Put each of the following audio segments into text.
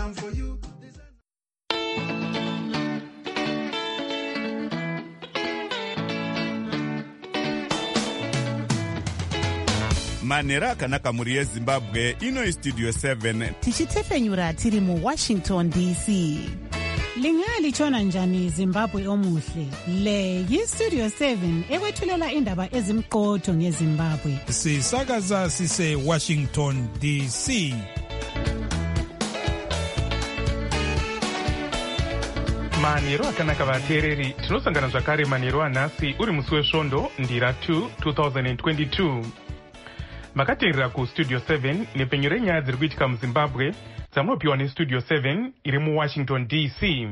am for you. Manera akanaka muri yeZimbabwe ino Studio 7 tichitefenyura tiri mu Washington DC. Lingalitshona njani Zimbabwe omuhle? Le yiStudio 7 ekwethulela indaba ezimqotho ngeZimbabwe. Sisakaza sise Washington DC. Manero akanaka vateereri, tinosangana zvakare manero anhasi uri musi wesvondo ndira 2 2022. Makateerera kuStudio 7 nepenyu renyaya dziri kuitika muZimbabwe dzamunopiwa neStudio 7 iri muWashington DC.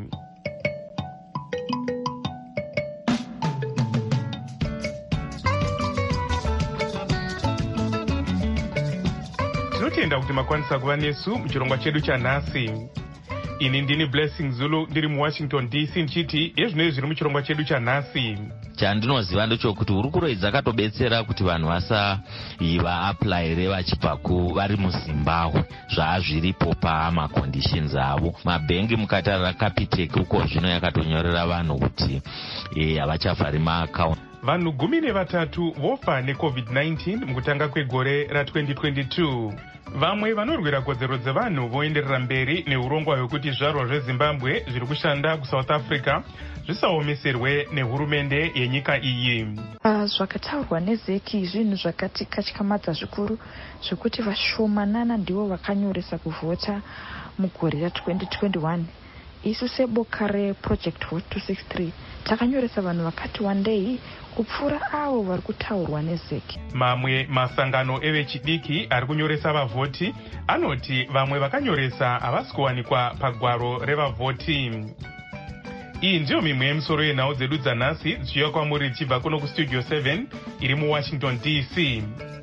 Tinotenda kuti makwanisa kuva nesu muchirongwa chedu chanhasi. Ini ndini Blessing Zulu ndiri muWashington DC ndichiti ezvinoi zviri muchirongwa chedu chanhasi. Chandinoziva ndechokuti hurukuro dzakatobetsera kuti vanhu vasaiva-aplayire vachibva vari muZimbabwe zvazviripo pamaconditions avo. Mabhengi mukatarira Capitec uko zvino yakatonyorera vanhu kuti havachavhari maakaunti. Vanhu 13 vofa neCovid-19 mukutanga kwegore ra2022. Vamwe vanorwira kodzero dzevanhu voenderera mberi neurongwa hwekuti zvizvarwa zveZimbabwe zviri kushanda kuSouth Africa zvisaomeserwe nehurumende yenyika iyi. Zvakataurwa neZeki zvinhu zvakatikatyamadza zvikuru zvekuti vashomanana ndivo vakanyoresa kuvhota mugore ra2021. Isu seboka reProject Vote 263 takanyoresa vanhu vakati wandei kupfuura avo vari kutaurwa neZeki. Mamwe masangano evechidiki ari kunyoresa vavhoti anoti vamwe vakanyoresa havasi kuwanikwa pagwaro revavhoti. Iyi ndiyo mimwe yemisoro yenhau dzedu dzanhasi dzichiuya kwamuri tichibva kuno kuStudio 7 iri muWashington DC.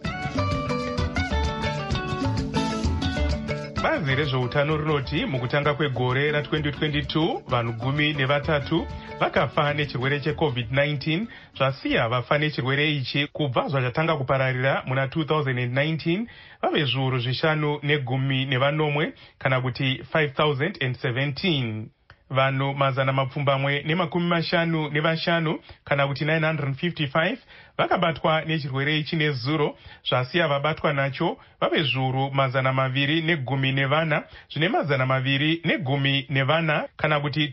Bazi rezveutano rinoti mukutanga kwegore ra2022 vanhu 13 vakafa nechirwere cheCovid-19 zvasiya vafa nechirwere ichi kubva zvachatanga kupararira muna 2019 vave zviuru 510 kana kuti 5017. Vanhu 555 kana kuti 955 vakabatwa nechirwere ichi nezuro zvasiya vabatwa nacho vave zviuru 214 zvine 214 kana kuti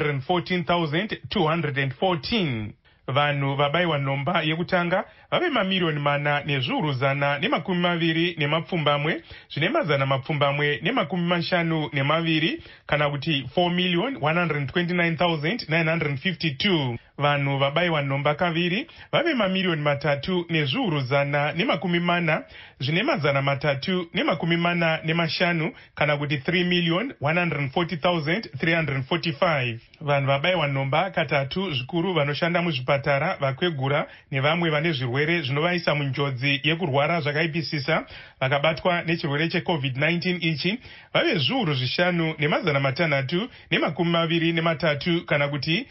214,214. Vanhu vabayiwa nhomba yekutanga vave mamiliyoni 4 nezviuru 120 zvine 152 kana kuti 4,129,952. Vanhu vabayiwa nhomba kaviri vave mamiliyoni 3 nezviuru 140 zvine 345 kana kuti 3,140,345. Vanhu vabayiwa nhomba katatu zvikuru vanoshanda muzvipatara, vakwegura nevamwe vane zvirwere zvinovaisa munjodzi yekurwara zvakaipisisa vakabatwa nechirwere cheCovid-19 ichi vave zviuru 5,623 kana kuti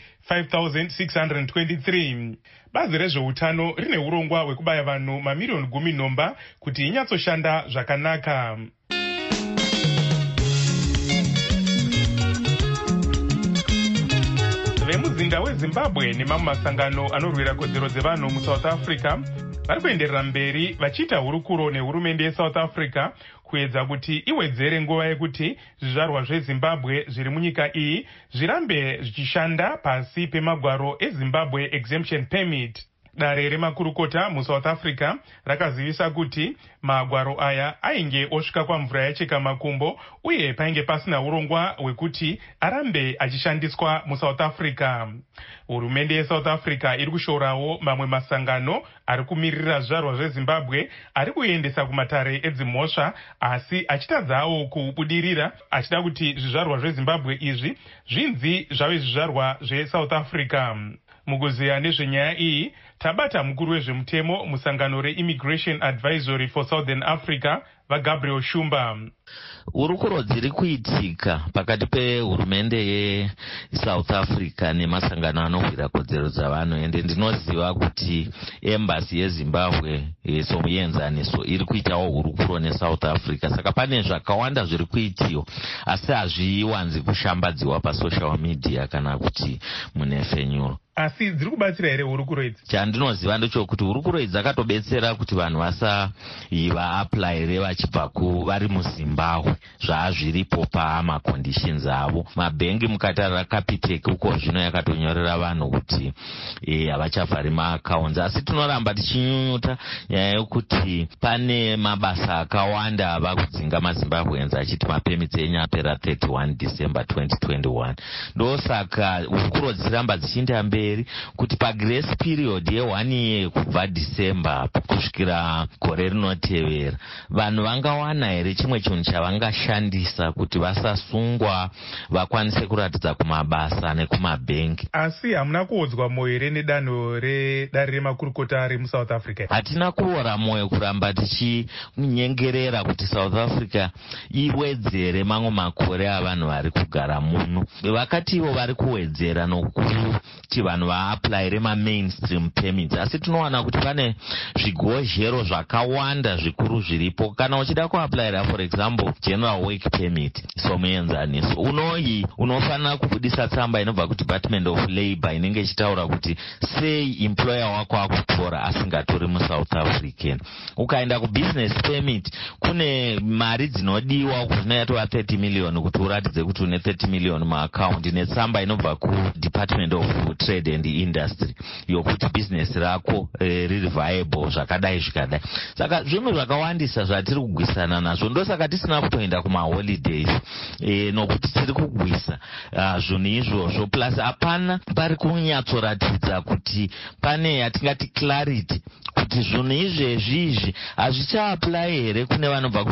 5,623. Bazi rezveutano rine urongwa hwekubaya vanhu mamiliyoni 10 nhomba kuti inyatsoshanda zvakanaka. Vemuzinda weZimbabwe nemamwe masangano anorwira kodzero dzevanhu muSouth Africa vari kuenderera mberi vachiita hurukuro nehurumende yeSouth Africa kuedza kuti iwedzere nguva yekuti zvizvarwa zveZimbabwe zviri munyika iyi zvirambe zvichishanda pasi pemagwaro eZimbabwe Exemption Permit. Dare remakurukota muSouth Africa rakazivisa kuti magwaro aya ainge osvika kwamvura yacheka makumbo uye painge pasina urongwa hwekuti arambe achishandiswa muSouth Africa. Hurumende yeSouth Africa iri kushorawo mamwe masangano ari kumirira zvizvarwa zveZimbabwe ari kuendesa kumatare edzimhosva asi achitadzawo kubudirira achida kuti zvizvarwa zveZimbabwe izvi zvinzi zvave zvizvarwa zveSouth Africa. Mukuziya nezvenyaya iyi tabata mukuru wezvemutemo musangano reImmigration Advisory for Southern Africa vaGabriel Shumba. Urukuro dziri kuitika pakati pehurumende yeSouth Africa nemasangano anorwira kodzero dzavanhu, ende ndinoziva kuti embassy yeZimbabwe somuenzaniso iri kuitawo hurukuro neSouth Africa. Saka pane zvakawanda zviri kuitiwa asi hazviwanzi kushambadziwa pasocial media kana kuti munefenyuro. Asi dziri kubatsira here hurukuro idzi? Chandinoziva ndechokuti hurukuro idzi dzakatobetsera kuti vanhu vasaiva-aplayire vachibva vari muZimbabwe zvazviripo pamaconditions avo. Mabhengi mukatarira Capitec uko zvino yakatonyorera vanhu kuti havachavhari maaccounts. Asi tinoramba tichinyunyuta nyaya yokuti pane mabasa akawanda ava kudzinga maZimbabweans achiti mapemits enyapera 31 December 2021. Ndosaka hurukuro dziramba dzichienda mberi kuti pagrace period ye1 year kubva December kusvikira gore rinotevera vanhu vangawana here chimwe chinhu chavangashandisa kuti vasasungwa vakwanise kuratidza kumabasa nekumabhengi. Asi hamuna kuodzwa moyo here nedanho redare remakurukota remuSouth Africa? Hatina kuora moyo kuramba tichinyengerera kuti South Africa iwedzere mamwe makore avanhu vari kugara muno. Vakativo vari kuwedzera nokuti vanhu vaaplayire mainstream permits, asi tinowana kuti pane zvigozhero zvakawanda zvikuru zviripo. Kana uchida kuaplayira for example general work permit somuenzaniso, unofanira kubudisa tsamba inobva kuDepartment of Labour inenge ichitaura kuti sei employer wako akutora asingatori muSouth African. Ukaenda kubusiness permit kune mari dzinodiwa zvinoitwa 30 million kuti uratidze kuti une 30 million muaccount, netsamba inobva kuDepartment of Trade and Industry yokuti business rako riri viable zvakadai zvikadai. Saka zvinhu zvakawandisa zvatiri kugwisana nazvo, ndosaka tisina kutoenda kumaholidays nokuti tiri kugwisa zvinhu izvozvo. Plus hapana pari kunyatsoratidza kuti pane yatingati clarity kuti zvinhu izvezvi hazvichaapply here kune vanobva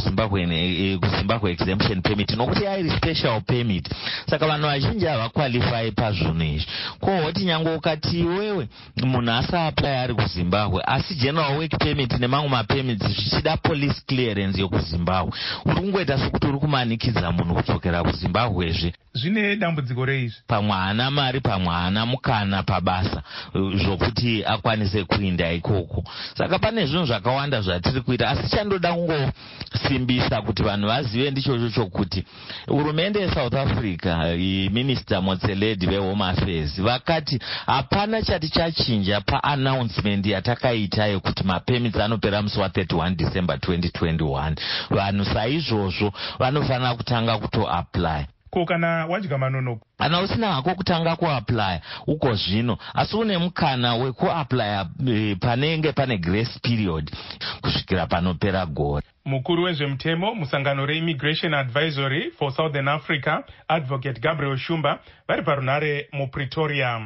kuZimbabwe exemption permit nokuti yairi special permit. Saka vanhu vazhinji havaqualify pazvinhu izvi. Kohoti nyange ukati wewe munhu asaapply ari kuZimbabwe asi general work permit nemamwe mapermits zvichida police clearance yokuZimbabwe, uri kungoita sokuti uri kumanikidza munhu kudzokera kuZimbabwezve. Zvine dambudziko reizvi, pamwe haana mari pamwe haana mukana pabasa zvokuti akwanise kuinda ikoko. Saka pane zvinhu zvakawanda zvatiri kuita, asi chandoda kungosimbisa kuti vanhu vazive ndichocho chokuti hurumende yeSouth Africa, Minister Motsoaledi veHome Affairs vakati hapana chati chachinja paannouncement yatakaita yekuti mapermits anopera musi wa31 December 2021. Vanhu saizvozvo vanofanira kutanga kutoapply. Ko kana wadya manonoka, kana usina hako kutanga kuapply uko zvino, asi une mukana wekuapply panenge pane grace period kusvikira panopera gore. Mukuru wezvemutemo musangano reImmigration Advisory for Southern Africa, Advocate Gabriel Shumba, vari parunhare muPretoria.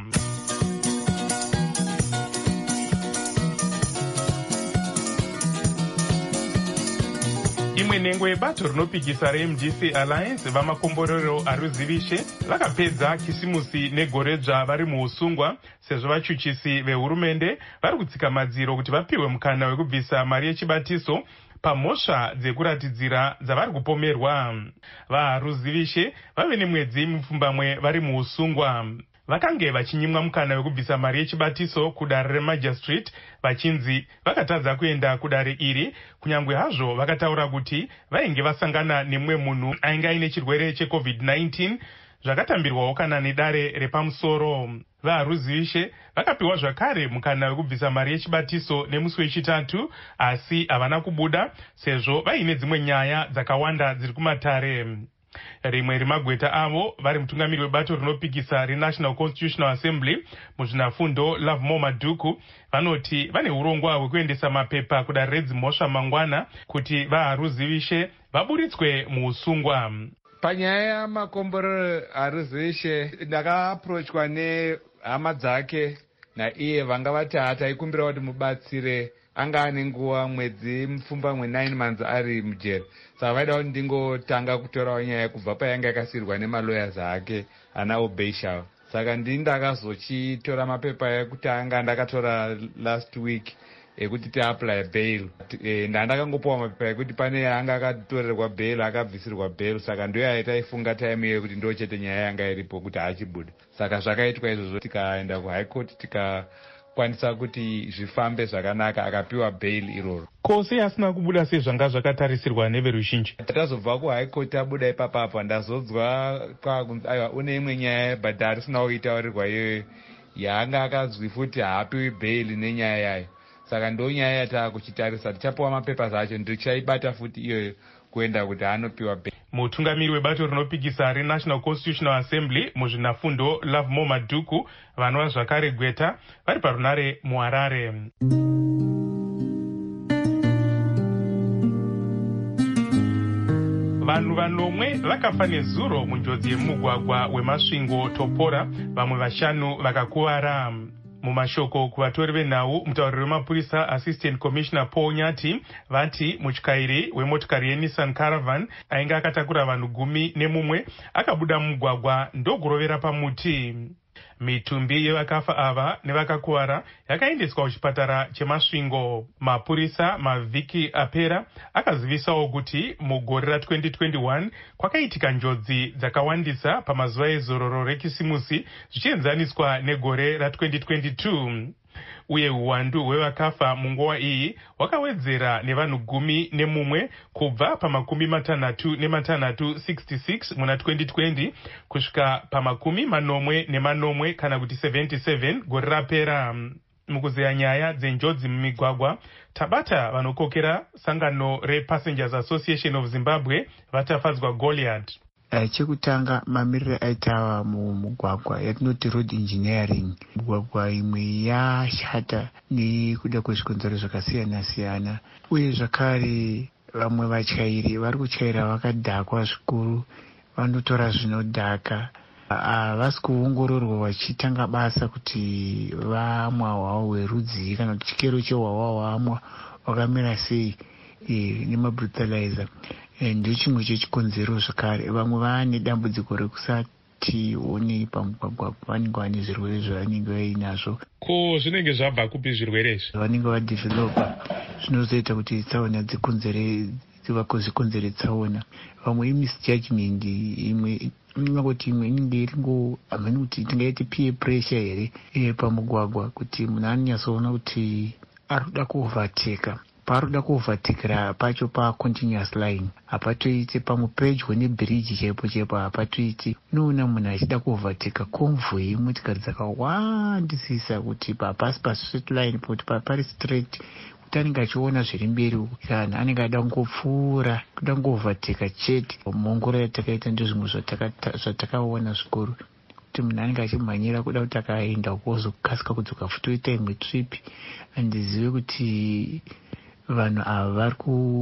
Imwe nhengo yebato rinopikisa reMDC Alliance vamakomborero aruzivishe vakapedza kisimusi negoredzva vari muusungwa sezvo vachuchisi vehurumende vari kutsika madziro kuti vapiwe mukana wekubvisa mari yechibatiso pamhosva dzekuratidzira dzavari kupomerwa. Varuzivishe vave nemwedzi mipfumbamwe vari muusungwa. Vakange vachinyimwa mukana wekubvisa mari yechibatiso kudare remagistrate vachinzi vakatadza kuenda kudare iri, kunyangwe hazvo vakataura kuti vainge vasangana nemumwe munhu ainge aine chirwere cheCovid-19 zvakatambirwawo kana nedare repamusoro. Varuzivishe vakapiwa zvakare mukana wekubvisa mari yechibatiso nemusi wechitatu, asi havana kubuda sezvo vaine dzimwe nyaya dzakawanda dziri kumatare. Rimwe remagweta avo vari mutungamiri webato rinopikisa reNational Constitutional Assembly muzvinafundo Lovemore Maduku vanoti vane urongwa hwekuendesa mapepa kudare redzimhosva mangwana kuti varuzivishe vaburitswe muusungwa. Panyaya yamakomborero aruzivishe ndakaapproachwa nehama dzake naiye vanga vati hataikumbira kuti mubatsire, anga ane nguva mwedzi mupfumbamwe 9 months ari mujeri. Saka vaida kuti ndingotanga kutorawo nyaya yekubva payanga yakasirwa nemalawyers ake ana Obeisha. Saka ndakazochitora mapepa ekutanga ndakatora last week ekuti tiapply bail. Ndandakangopuwa mapepa ekuti pane anga akatorerwa bail akabvisirwa bail, saka ndoyo yaitaifunga time iyo kuti ndo chete nyaya yanga iripo kuti achibuda. Saka zvakaitwa izvozvo tikaenda kuhigh court tikakwanisa kuti zvifambe zvakanaka, akapiwa bail iroro. Ko sei asina kubuda sezvanga zvakatarisirwa neveruzhinji? Tazobva kuhigh court abuda ipapapa ndazonzwa aiwa une imwe nyaya but harisina kuitaurirwa iyoyo yaanga akazwi futi haapiwi bail nenyaya yayo. Saka ndo nyaya yatakuchitarisa, tichapiwa mapepa zacho ndichaibata futi iyoyo kuenda kuti anopiwa bail. Mutungamiri webato rinopikisa reNational Constitutional Assembly muzvinafundo Lovemore Madhuku vanova zvakare Gweta vari parunare muHarare. Vanhu vanomwe vakafa nezuro munjodzi yemugwagwa wemasvingo Topora, vamwe vashanu vakakuvara. Mumashoko kuvatori venhau, mutauriri wemapurisa Assistant Commissioner Paul Nyati vati mutyairi wemotikari yeNissan Caravan ainge akatakura vanhu 11 akabuda mugwagwa ndokurovera pamuti. Mitumbi yevakafa ava nevakakuvara yakaendeswa kuchipatara chemasvingo. Mapurisa mavhiki apera akazivisawo kuti mugore ra2021 kwakaitika njodzi dzakawandisa pamazuva ezororo rekisimusi zvichienzaniswa negore ra2022. Uye uwandu hwevakafa munguva iyi wakawedzera nevanhu 11 kubva pa66 muna 2020 kusvika pa40 kana kuti 77 gore rapera. Mukuzeya nyaya dzenjodzi mumigwagwa, tabata vanokokera sangano rePassengers Association of Zimbabwe vatafadzwa Goliath. Chekutanga mamiriro aita mumugwagwa yatinoti road engineering. Mugwagwa imwe yashata nekuda kwezvikonzero zvakasiyana siyana, uye zvakare vamwe vatyairi vari kutyaira vakadhakwa zvikuru, vanotora zvinodhaka. Havasi kuongororwa vachitanga basa kuti vamwa hwahwa hwerudzi kana kuti chikero chehwahwa hwamwa wakamira sei nemabrutalizer. Ndio chimwe chechikonzero zvakare. Vamwe vane dambudziko rekusati one pamugwagwa, vanenge vane zvirwere zvavanenge vainazvo. Ko zvinenge zvabva kupi zvirwere izvi? Vanenge vadhevelopa zvinozoita kuti tsaona dzikonzere tsaona. Vamwe imisjudgment, imwe inongoti imwe inenge iringo amene kuti tingaiti peer pressure here pamugwagwa, kuti munhu anonyatsoona kuti arikuda kuovateka. Paroda kuovatekera pacho continuous line, hapatoite pamwe pedyo nebridge chaipo hapatoite. Unoona munhu achida kuovateka convoy motikari dzakawandisisa kuti papasi pastraight line poti pari straight, kuti anenge achiona zviri mberi kana anenge ada kungopfuura kuda kungovateka chete. Muongoro yatakaita ndozvimwe zvatakaona zvikuru, kuti munhu anenge achimhanyira kuda kuti akaenda kuzokasika kudzoka futoita imwe trip. Handizive kuti vanhu ava vari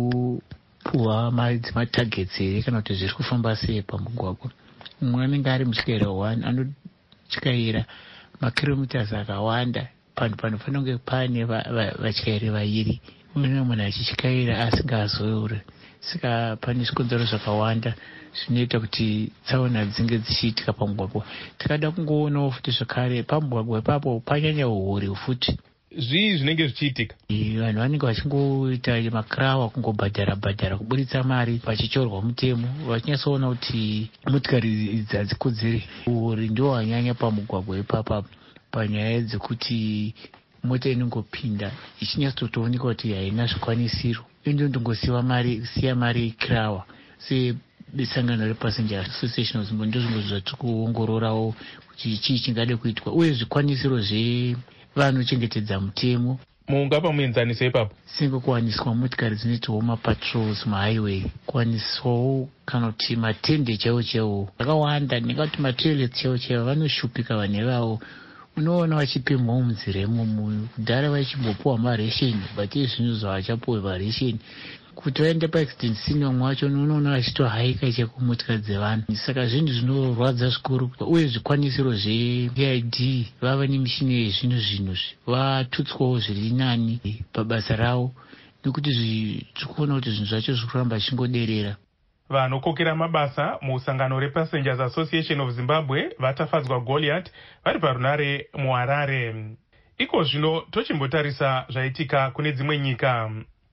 kupuwa matargets here kana kuti zviri kufamba sei pamugwagwa. Mumwe anenge ari mutyaira 1 anotyaira makilometers akawanda, panofanira kunge pane vatyairi 2. Uno munhu achityaira asingazoure. Saka pane zvikonzero zvakawanda zvinoita kuti tsaona dzinge dzichiitika pamugwagwa. Tikada kungoonawo futi zvakare pamugwagwa ipapo panyanya uhuri futi. Zvii zvinenge zvichiitika? Vanhu vanenge vachingoita makrawa kungobhadhara kuburitsa mari pachichorwa mutemo, vachinyatsoona kuti motikari idzi hadzikodzeri. Uhuri ndio hwanyanya pamugwagwa ipapa panyaya dzekuti mota inongopinda ichinyatsotooneka kuti haina zvikwanisiro, indongosiya mari krawa. Sangano rePassengers Association of Zimbabwe ndozvimwe zvatiri kuongororawo kuti chii chingade kuitwa, uye zvikwanisiro vanochengetedza mutemo. Mungapa muenzaniso ipapo? Sekuwaniswa motikari dzinoitawo mapatrols mahighway, kuwaniswawo kana kuti matende chaiwo akawanda, nekuti matoilet chaiwo vanoshupika vanhu vavo. Unoona vachipemhawo munzira imomo. Kudhara vachimbopuwa maresheni, but izvino zvavachapuwe maresheni. Kuti vaende paaccident scene vamwe vacho unoona vachitohaika chekumotikari dzevanhu. Saka zvinhu zvinorwadza zvikuru, uye zvikwanisiro zvePID vava nemishini yezvino vatutswawo zviri nani pabasa ravo, nekuti tikuona kuti zvinhu zvacho zviri kuramba zvichingoderera. Vanokokera mabasa musangano rePassengers Association of Zimbabwe vatafadzwa Goliath vari parunare muHarare. Iko zvino tochimbotarisa zvaitika kune dzimwe nyika.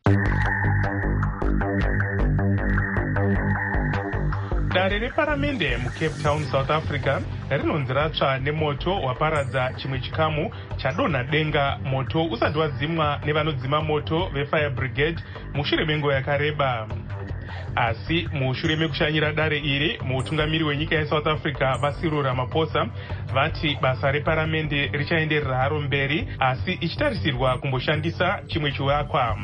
Dare reparamende muCape Town, South Africa rinonzi ratsva nemoto waparadza chimwe chikamu chadonha denga, moto usati wadzimwa nevanodzima moto veFire Brigade mushure menguva yakareba. Asi mushure mekushanyira dare iri, mutungamiri wenyika yeSouth Africa Cyril Ramaphosa vati basa reparamende richaenderera haro mberi, asi ichitarisirwa kumboshandisa chimwe chivakwa.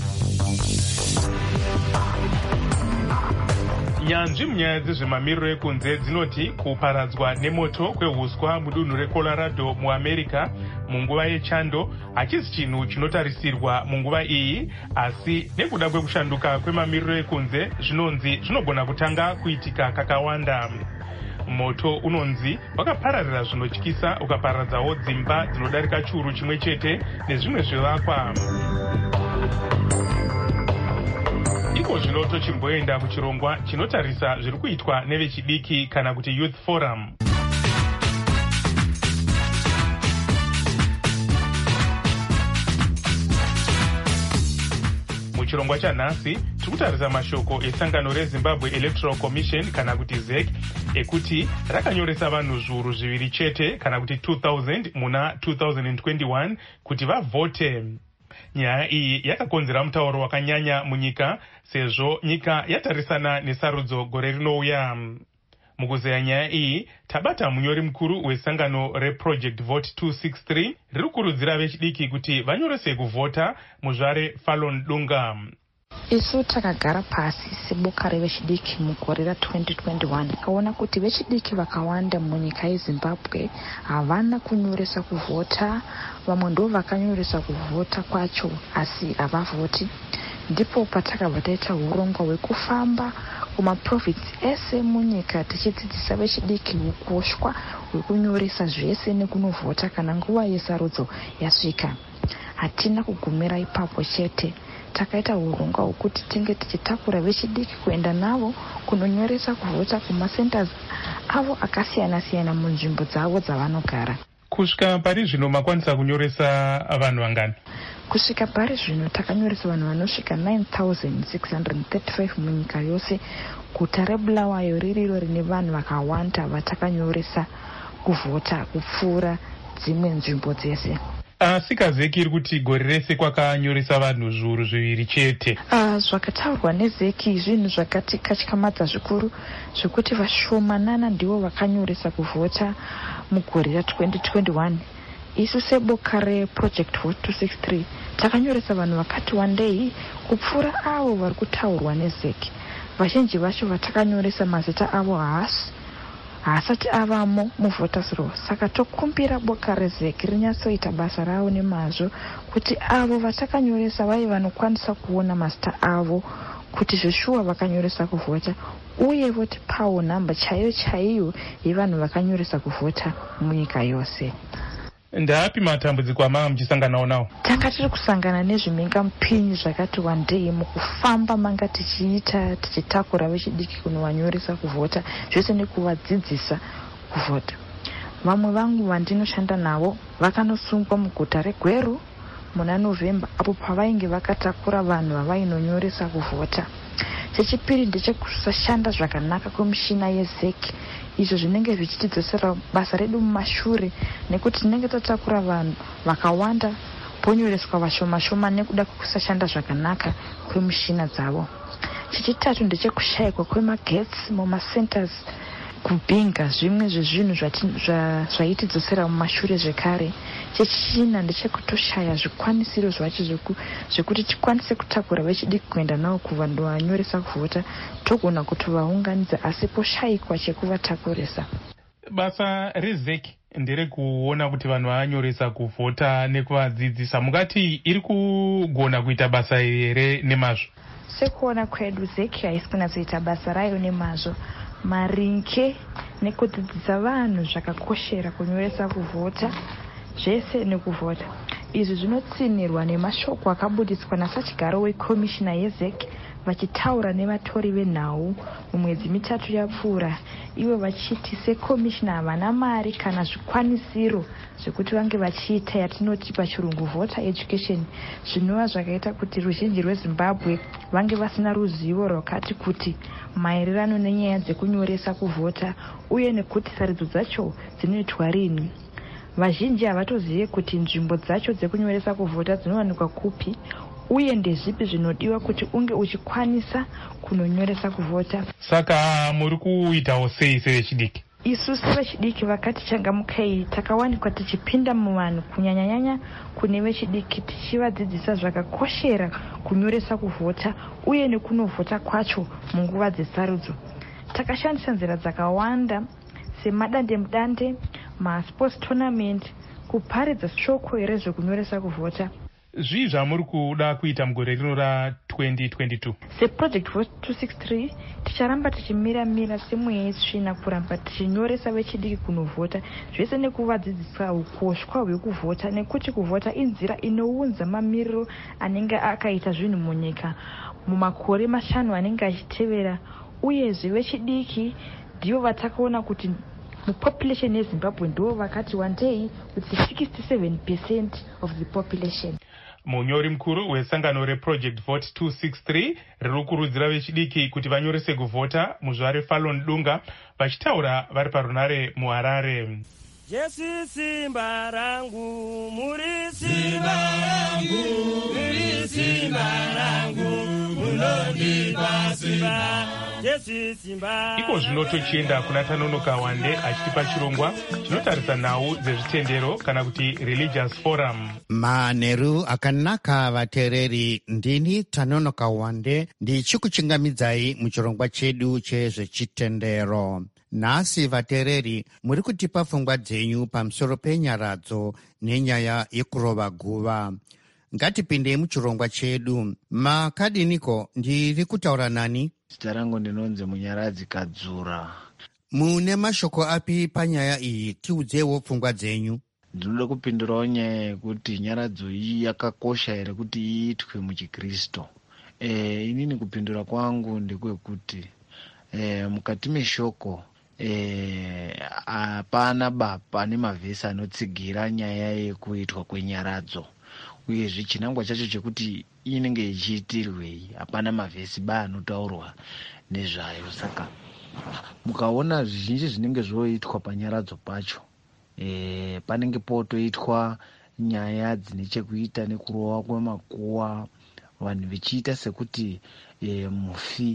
Nyanzvi munyaya dzezvemamiriro ekunze dzinoti kuparadzwa nemoto kwehuswa mudunhu reColorado muAmerica munguva yechando hachisi chinhu chinotarisirwa munguva iyi, asi nekuda kwekushanduka kwemamiriro ekunze zvinonzi zvinogona kutanga kuitika kakawanda. Moto unonzi wakapararira zvinotyisa ukaparadzawo dzimba dzinodarika chiuru chimwe chete nezvimwe zvivakwa. Iko zvino tochimboenda kuchirongwa chinotarisa zviri kuitwa nevechidiki kana kuti Youth Forum. Muchirongwa chanhasi tikutarisa mashoko esangano reZimbabwe Electoral Commission kana kuti ZEC ekuti rakanyoresa vanhu zviuru zviviri chete kana kuti 2000 muna 2021 kuti vavhote. Nyaya iyi yakakonzera mutauro wakanyanya munyika sezvo nyika yatarisana nesarudzo gore rinouya. Mukuzeya nyaya iyi tabata munyori mukuru wesangano reProject Vote 263 riri kurudzira vechidiki kuti vanyorese kuvhota muzvare Fallon Dunga. Isu takagara pasi seboka revechidiki mugore ra2021 kaona kuti vechidiki vakawanda munyika yeZimbabwe havana kunyoresa kuvhota, vamwe ndo vakanyoresa kuvhota kwacho asi havavhoti. Ndipo patakabva taita urongwa hwekufamba kumaprovinsi ese munyika tichidzidzisa vechidiki ukoshwa hwekunyoresa zvese nekunovhota kana nguva yesarudzo yasvika. Hatina kugumira ipapo chete, takaita urongwa hwekuti tinge tichitakura vechidiki kuenda navo kunonyoresa kuvhota kumasenters avo akasiyana-siyana munzvimbo dzavo dzavanogara. Kusvika pari zvino makwanisa kunyoresa vanhu vangani? Kusvika pari zvino takanyoresa vanhu vanosvika 9,635 munyika yose. Guta reBulawayo ririro rine vanhu vakawanda vatakanyoresa kuvhota kupfuura dzimwe nzvimbo dzese. Asi ZEC iri kuti gore rese kwakanyoresa vanhu zviuru zviviri chete. Zvakataurwa neZEC zvinhu zvakatikatyamadza zvikuru zvekuti vashomanana ndivo vakanyoresa kuvhota mugore ra2021. Isu seboka reProject Vote 263 takanyoresa vanhu vakati wandei kupfuura avo vari kutaurwa neZEC. Vazhinji vacho vatakanyoresa mazita avo haasati avamo muvhoters roll. Saka tokumbira boka reZEC rinyatsoita basa ravo nemazvo kuti avo vatakanyoresa vave vanokwanisa kuona mazita avo kuti zveshuwa vakanyoresa kuvhota, uye votipawo nhamba chaiyo yevanhu vakanyoresa kuvhota munyika yose. Ndapi matambudziko amanga muchisanganawo nawo? Tanga tiri kusangana nezvimhinga mupinyi zvakati wandei mukufamba manga tichitakura vechidiki kunovanyoresa kuvhota, zvese nekuvadzidzisa kuvhota. Vamwe vangu vandinoshanda navo vakanosungwa muguta reGweru muna November apo pavainge vakatakura vanhu vavainonyoresa kuvhota. Chechipiri ndechekusashanda zvakanaka kwemishina yeZEC, izvo zvinenge zvichitidzosera basa redu mumashure nekuti tinenge tatakura vanhu vakawanda ponyoreswa vashoma nekuda kwekusashanda zvakanaka kwemishina dzavo. Chechitatu ndechekushayikwa kwemagetsi mumasenters kubhinga zvimwe zvezvinhu zvaitidzosera mumashure zvekare. Chechina ndechekutoshaya zvikwanisiro zvacho zvekuti tikwanise kutakura vechidiki kuenda navo kuvanhu vanyoresa kuvhota, togona kutovaunganidza asi poshayikwa chekuvatakurisa. Basa reZEC ndere kuona kuti vanhu vanyoresa kuvhota nekuvadzidzisa. Mungati iri kugona kuita basa here nemazvo? Sekuona kwedu ZEC haisi kunatsoita basa rayo nemazvo. Maringe nekudzidzisa vanhu zvakakoshera kunyoresa kuvhota zvese nekuvhota. Izvi zvinotsinirwa nemashoko akabudiswa nasachigyaro wekomishina yeZEC vachitaura nevatori venhau mumwedzi mitatu yapfuura ivo vachiti sekomishina havana mari kana zvikwanisiro zvekuti vange vachiita yatinoti pachirungu voter education, zvinova zvakaita kuti ruzhinji rwezimbabwe vange vasina ruzivo rwakati kuti maererano nenyaya dzekunyoresa kuvhota uye nekuti sarudzo dzacho dzinoitwa rini. Vazhinji havatozive kuti nzvimbo dzacho dzekunyoresa kuvhota dzinowanikwa kupi uye ndezvipi zvinodiwa kuti unge uchikwanisa kunonyoresa kuvhota. Saka muri kuitawo sei sevechidiki? Isu sevechidiki vakati changamukai takawanikwa tichipinda muvanhu kunyanyanyanya kune vechidiki tichivadzidzisa zvakakoshera kunyoresa kuvhota uye nekunovhota kwacho munguva dzesarudzo. Takashandisa nzira dzakawanda semadandemudande, masports tournament, kuparidza shoko rezvekunyoresa kuvhota. Zvii zvamuri kuda kuita mugore rino ra2022? seproject vote 263 ticharamba tichimira semweya yetsvina kuramba tichinyoresa vechidiki kunovhota, zvese nekuvadzidzisa ukoshwa hwekuvhota, nekuti kuvhota inzira inounza mamiriro anenge akaita zvinhu munyika mumakore 5 anenge achitevera. Uyezve vechidiki ndivo vatakaona kuti mupopulation yeZimbabwe ndivo vakati wandei with 67% of the population. Munyori mukuru wesangano reproject vote 263 riri kurudzira vechidiki kuti vanyorese kuvhota muzvare Fallon Dunga vachitaura vari parunare muHarare. Jesu simba rangu, muri simba rangu, muri simba rangu, munondipa simba. Iko zvino tochienda kuna Tanonoka Wande achitipa chirongwa chinotarisa nhau dzezvitendero kana kuti religious forum. Manheru akanaka vateereri, ndini Tanonoka Wande ndichikuchingamidzai muchirongwa chedu chezvechitendero. Nhasi vateereri, muri kutipa pfungwa dzenyu pamusoro penyaradzo nenyaya yekurova guva. Ngatipindei muchirongwa chedu. Makadiniko, ndiri kutaura nani? Zita rangu ndinonzi Munyaradzi Kadzura. Mune mashoko api panyaya iyi? Tiudzewo pfungwa dzenyu. Ndinoda kupindurawo nyaya yekuti nyaradzo iyi yakakosha here kuti iitwe muchiKristu. Inini kupindura kwangu ndekwekuti mukati meshoko hapana bapa nemavhesi anotsigira nyaya yekuitwa kwenyaradzo. Uyezve chinangwa chacho chekuti inenge ichiitirwei hapana mavhesi anotaurwa nezvayo. Saka mukaona zvizhinji zvinenge zvoitwa panyaradzo pacho, panenge potoitwa nyaya dzine chekuita nekurova kwemakuwa, vanhu vechiita sekuti mufi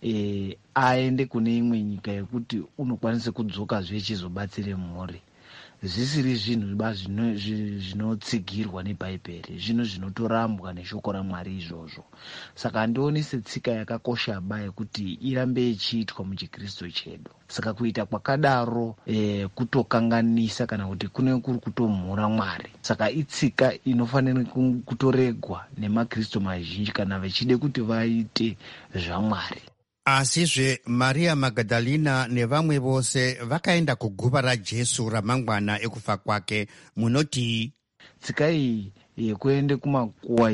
aende kune imwe nyika yekuti unokwanisa kudzoka zvechizobatsire mhuri. Zvisiri zvinhu zvinotsigirwa nebhaibheri, zvinhu zvinotorambwa neshoko raMwari izvozvo. Saka handioni setsika yakakosha yekuti irambe ichiitwa muchiKristu chedu. Saka kuita kwakadaro kutokanganisa kana kuti kune kuri kutomhura Mwari. Saka itsika inofanira kutoregwa nemaKristu mazhinji kana vechide kuti vaite zvaMwari. Asizve Maria Magadalena nevamwe vose vakaenda kuguva raJesu ramangwana ekufa kwake. Munoti tsika iyi yekuende kumakuwa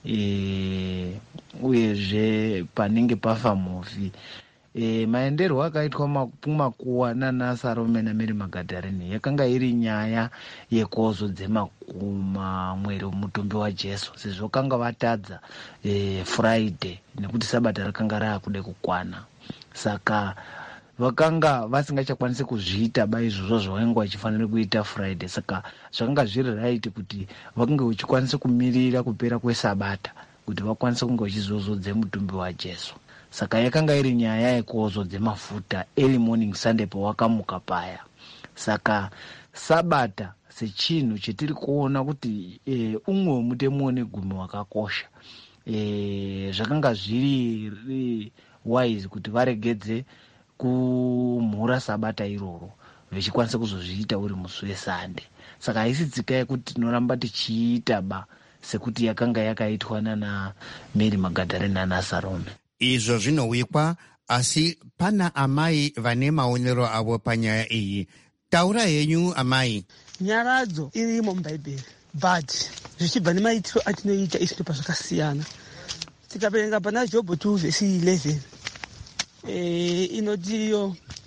iyi uyezve panenge pafa mufi, maenderwo akaitwa kumakuwa nana Salome naMary Magadalena yakanga iri nyaya yekozodze mwero mutumbi waJesu, sezvo kanga vatadza Friday nekuti sabata rakanga raakude kukwana. Saka vakanga vasingachakwanisi kuzviita izvozvo zvavanga vachifanira kuita Friday. Saka zvakanga zviri right kuti vakange vachikwanisa kumirira kupera kwesabata kuti vakwanise kunge vachizozodze mutumbi waJesu. Saka yakanga iri nyaya yekozodze mafuta early morning Sunday pawakamuka paya. Saka sabata sechinhu chetiri kuona kuti umwe mutemo negumi wakakosha, zvakanga zviri wise kuti varegedze kumhura sabata iroro vechikwanisa kuzozviita uri musi weSunday. Saka haisi tsika yekuti tinoramba tichiita sekuti yakanga yakaitwa nana Mary Magadalena naSalome. Izvo zvinowikwa, asi pana amai vane maonero avo panyaya iyi. Taura henyu amai. Nyaradzo irimo mubhaibheri, but zvichibva nemaitiro atinoita isu pazvakasiyana. Tikaverenga pana Jobho 2:11 inotiyo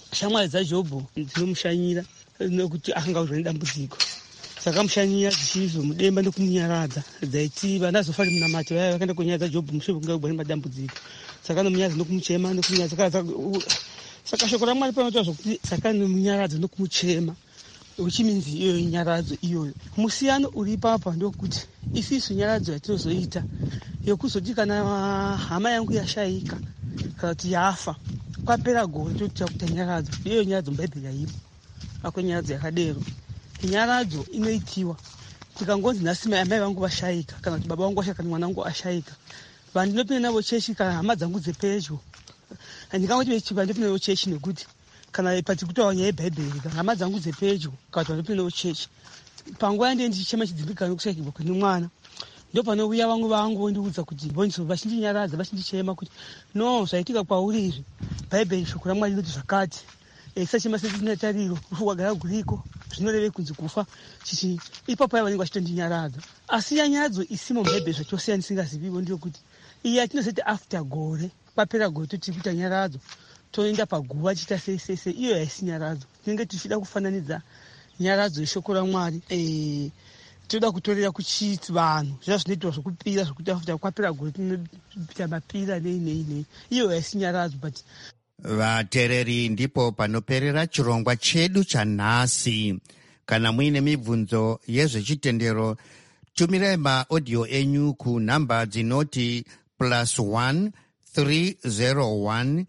shamwari dzaJobho dzinomushanyira nekuti akangaudzwa nedambudziko. Saka mushanyira dzichizomudemba nekumunyaradza dzaiti vana azofari munamati vaya vakaenda kunyaradza Jobho mushure kungaugwa nemadambudziko. Saka nomunyaradza nokumuchema nokunyaradza. Saka shoko raMwari panotaura kuti saka nomunyaradza nokumuchema. Uchiminzi iyo nyaradzo iyoyo. Musiyano uri papa ndokuti isisu nyaradzo yatinozoita yokuzoti kana hama yangu yashaika kana kuti yafa kwapera gore toita kuti nyaradzo iyo nyaradzo muBhaibheri yaipo. Ako nyaradzo yakadero. Nyaradzo inoitiwa tikangonzi nhasi mai vangu vashaika kana kuti baba vangu vashaika kana mwana wangu ashaika. Vanhu ndinopinda navo chechi kana hama dzangu dzepedyo. Ndingangoti ndinopinda navo chechi nekuti kana pati kutaura nyaya yeBhaibheri kana hama dzangu dzepedyo kana kuti ndinopinda navo chechi. Panguva yandinenge ndichichema chidzimbikana nokushaikirwa kwene mwana ndopanouya vamwe vangu vondiudza kuti boniso vachindinyaradza vachindichema kuti no zvaitika kwauri izvi Bhaibheri shoko raMwari rinoti zvakati. Sachema setina tariro wagara guriko zvinoreve kunzi kufa chichi ipapo vanenge vachitondinyaradza. Asi nyaradzo isimo muBhaibheri zvachosiyana ndisingaziviwo ndiyo kuti iyi yatinozoti after gore papera gore toti kuita nyaradzo toenda paguva chita sei iyo yaisi nyaradzo. Tinenge tichida kufananidza nyaradzo yeshoko raMwari toda kutorera kuchiti vanhu zvazvinoitwa zvokupira zvokuti after kwapera gore tinoita mapira nei iyo yaisi nyaradzo. But vateereri, ndipo panoperera chirongwa chedu chanhasi. Kana muine mibvunzo yezvechitendero, tumirai maaudio enyu kunhamba dzinoti +1 301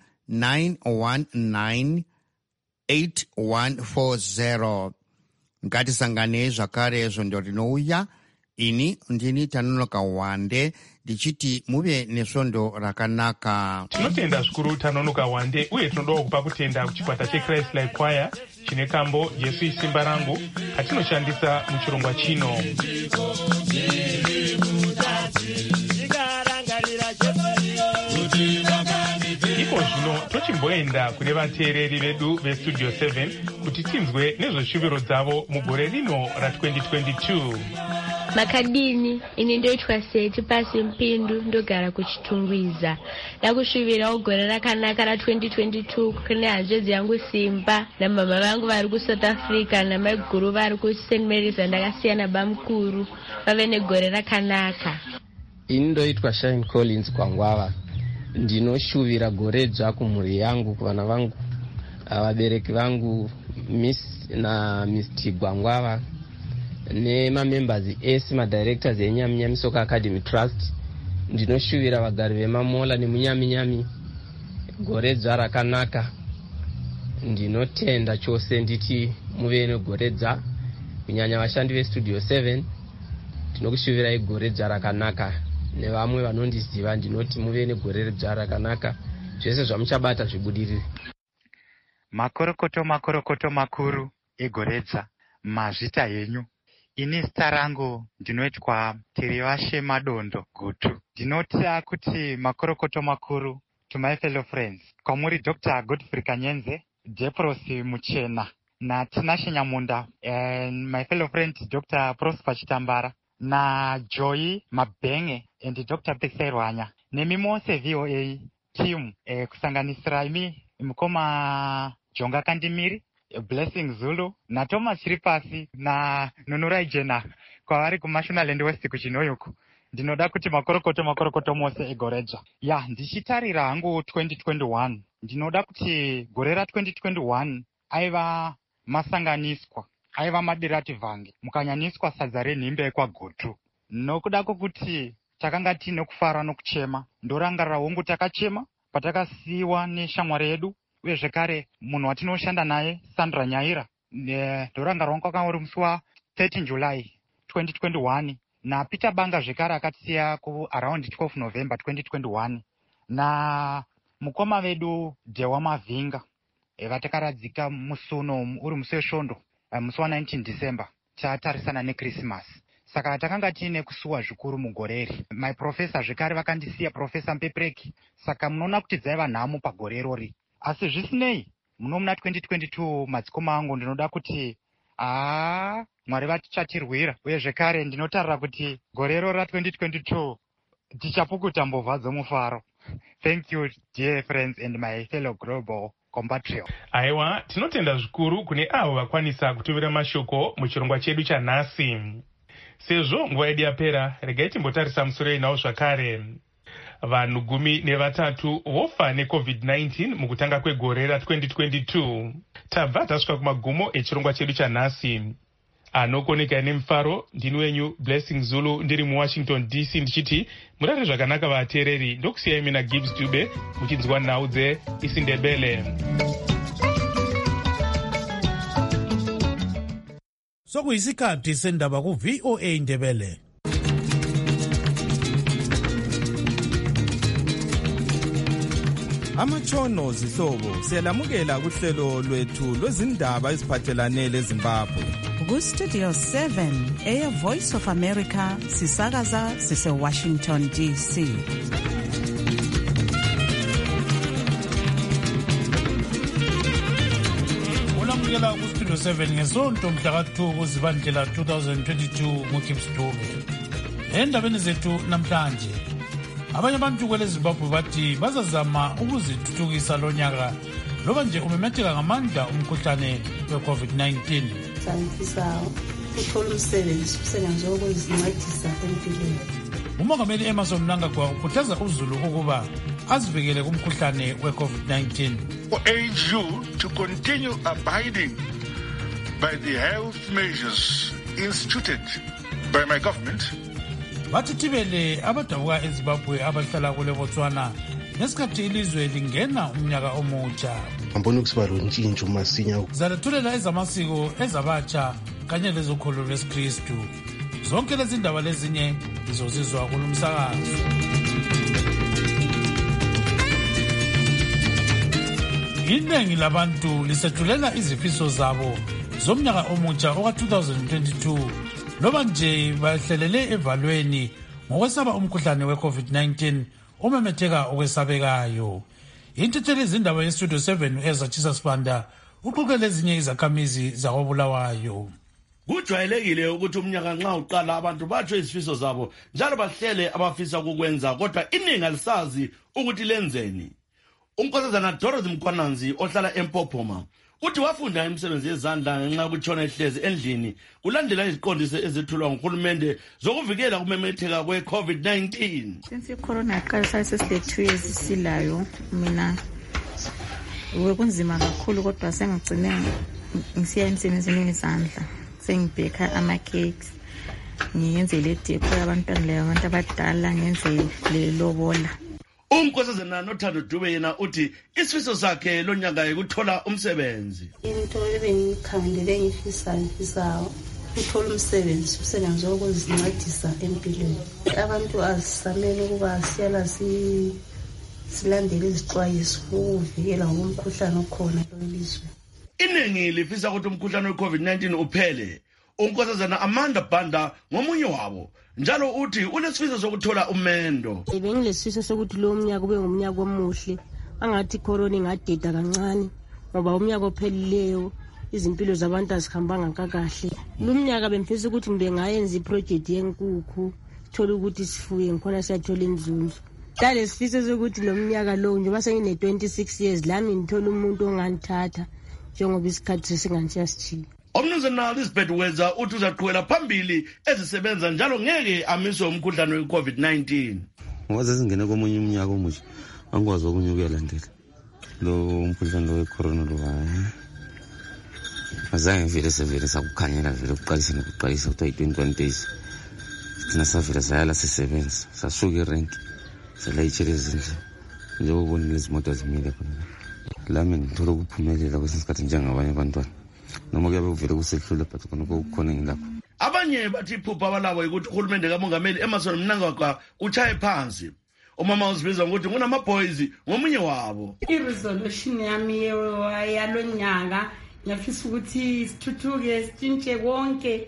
919 8140. Ngatisangane zvakare zvondo rinouya. Ini ndini Tanonoka Wande ndichiti muve nesvondo rakanaka. Tinotenda zvikuru Tanonoka Wande, uye tinodawo kupa kutenda kuchikwata cheChrist Life Choir chine kambo Jesu isimba rangu katinoshandisa muchirongwa chino. Iko zvino tochimboenda kune vateereri vedu veStudio 7 kuti tinzwe nezveshuviro dzavo mugore rino ra2022. Makadini, ini ndoitwa Seti Pasi Mpindu, ndogara kuchitungwiza. Ndakushuvirawo gore rakanaka ra2022 kune hanzvadzi yangu Simba namama vangu vari kuSouth Africa namai guru vari kuSt Mary's andakasiyana bamukuru vave negore rakanaka. Ini ndoitwa Shine Collins Kwangwava. Ndinoshuvira gore dzva kumhuri yangu, kuvana vangu, vabereki vangu Miss na Mr. Gwangwava nemamembers ese madirectors eNyaminyami Soccer Academy Trust. Ndinoshuvira vagari veMamola nemunyaminyami gore dzva rakanaka. Ndinotenda chose nditi muve negore dzva, kunyanya vashandi veStudio 7 ndinokushuvirai gore dzva rakanaka. Nevamwe vanondiziva ndinoti muve negore dzva rakanaka, zvese zvamuchabata zvibudirire. Makorokoto makuru egoredza mazvita henyu. Ini zita rangu ndinoitwa Tirivashe Madondo Gutu. Ndinoti kuti makorokoto makuru to my fellow friends, kwamuri Dr. Godfrey Kanyenze, Deprosi Muchena na Tinashe Nyamunda, and my fellow friend Dr. Prosper Chitambara na Joy Mabenge and Dr. Peserwanya nemi mose VOA team kusanganisira imi mukoma Jonga Kandimiri, Blessing Zulu na Thomas Chiripasi na Nunurai Jena kwavari kuMashonaland West kuchinoyuku. Ndinoda kuti makorokoto mose egoreja. Ya, ndichitarira hangu 2021. Ndinoda kuti gore ra2021 aiva masanganiswa, aiva madirati vhange, mukanyaniswa sadza renhimbe kwaGutu. Nokuda kwokuti takanga tine kufara nokuchema, ndorangarira hongu takachema patakasiyiwa neshamwari yedu uye zvekare munhu watinoshanda naye Sandra Nyaira. Ndorangarira hongu akanga uri musi wa13 July 2021 na Peter Banga zvekare akatisiya ku around 12 November 2021 na mukoma vedu Dewa Mavinga vatakaradzika musuno uri musi wesvondo musi wa19 December tatarisana neChristmas. Saka takanga tine kusuwa zvikuru mugoreri. My professor zvekare vakandisiya, Professor Mpepreki. Saka munoona kuti dzaiva nhamo pagore irori. Asi zvisinei, muno muna 2022 madzikoma angu ndinoda kuti Mwari vachatirwira, uye zvekare ndinotarira kuti gore iroro ra2022 tichapukuta mbovha dzomufaro. Thank you dear friends and my fellow global compatriot. Aiwa, tinotenda zvikuru kune avo vakwanisa kutumira mashoko muchirongwa chedu chanhasi. Sezvo nguva yedu yapera, regai timbotarisa musoro inawo zvakare. Vanhu 13 vofa neCovid-19 mukutanga kwegore ra2022. Tabva tasvika kumagumo echirongwa chedu chanhasi. Anokoneka nemufaro, ndini wenyu Blessing Zulu ndiri muWashington DC ndichiti murare zvakanaka vateereri, ndokusiyai mina Gibbs Dube muchinzwa nhau dzeIsiNdebele. Sokuyisikhathi sendaba ku-VOA Ndebele. Amatshono zihlobo siyalamukela kuhlelo lwethu lwezindaba eziphathelane leZimbabwe. Ku-Studio 7 eyeVoice of America sisakaza sise-Washington DC. Ulamukela ku-Studio 7 ngesonto mhla ka-2 kuZibandlela 2022 nguGibbs Dube. Endabeni zethu namhlanje, abanye abantu kwele Zimbabwe bathi bazazama ukuzithuthukisa lo nyaka loba nje umemetheka ngamandla umkhuhlane we-COVID-19. Sanfisayo uthola umsebenzi wokuzincedisa empilweni. uMongameli Emmerson Mnangagwa ukhuthaza uZulu ukuba azivikele kumkhuhlane we-COVID-19. urge you to continue abiding by the health measures instituted by my government. Bathi Tibele abadabuka eZimbabwe abahlala kule Botswana nesikhathi ilizwe lingena umnyaka omutsha. Ambona ukusiba lontshintsho masinya. Zalethulela ezamasiko ezabatsha kanye lezokholo lwesikristu. Zonke lezi ndaba lezinye izozizwa kulumsakazo. Iningi labantu lisethulela izifiso zabo zomnyaka omutsha oka-2022 loba nje bahlelele evalweni ngokwesaba umkhuhlane we-COVID-19 omemetheka okwesabekayo. Intutheli izindaba yestudio 7 ezatshisa Sibanda uqoqele ezinye izakhamizi zakoBulawayo. Kujwayelekile ukuthi umnyaka nxa uqala abantu batsho izifiso zabo njalo bahlele abafisa ukukwenza kodwa iningi alisazi ukuthi lenzeni. Unkosazana Dorothy Mkhwananzi ohlala eMpophoma uthi wafunda imisebenzi yezandla ngenxa yokutshona ehlezi endlini kulandela iziqondiso ezethulwa nguhulumende zokuvikela kumemetheka kwe-COVID-19. Since i-corona yaqalisa sesile 2 years isilayo, mina kunzima kakhulu kodwa sengigcine ngisiya emsebenzini wezandla. Sengibheka ama-cakes, ngiyenze le deco yabantwana labantu abadala, ngenze le lobola. Unkosazana Nothando Dube yena uthi isifiso sakhe lonyaka ukuthola umsebenzi. Into ebengikhangelele ngifisayo ukuthola umsebenzi wokuzincedisa empilweni. Abantu azisamele ukuba siyala silandele izixwayiso ukuvikela ngomkhuhlane okhona kulelizwe. Iningi lifisa ukuthi umkhuhlane we-COVID-19 uphele. Unkosazana Amanda Banda ngomunye wabo njalo uthi unesifiso sokuthola umendo. Bengilesifiso sokuthi lo mnyaka ube ngumnyaka omuhle, angathi corona ingadeda kancane ngoba umnyaka ophelileyo izimpilo zabantu azihambanga kakahle. Lo mnyaka bemfisa ukuthi ngibengayenza iproject yenkukhu, thola ukuthi sifuye ngikhona siyathola inzuzo. Dale sifiso sokuthi lo mnyaka lo njengoba sengine 26 years lami ngithola umuntu ongangithatha njengoba isikhathi sesingantshiyasithile. Umnumzana Elizabeth Wenza uthi uzaqhubela phambili ezisebenza njalo ngeke amiswe umkhuhlane we-COVID-19. Ngoba singene komunye umnyaka omusha angikwazi ukunyukela ndlela lo umkhuhlane we-corona lo hayi. Azange vele sakukhanyela vele ukuqalisa kuthiwa i-21 days. Thina savela sayala sisebenza sasuka irenki salayitshela ezindle njengobona izimoto zimile khona. Lami ngithola ukuphumelela kwesinye isikhathi njengabanye abantwana. Noma kuyabe uvele kusehlule but kukhona ngilapho. Abanye bathi iphupha abalabo ukuthi uhulumende kaMongameli Emmerson Mnangagwa uchaye phansi. Umama uzibiza ukuthi kunama-boys ngomunye wabo. I-resolution yami yalonyaka ngiyafisa ukuthi sithuthuke sitshintshe konke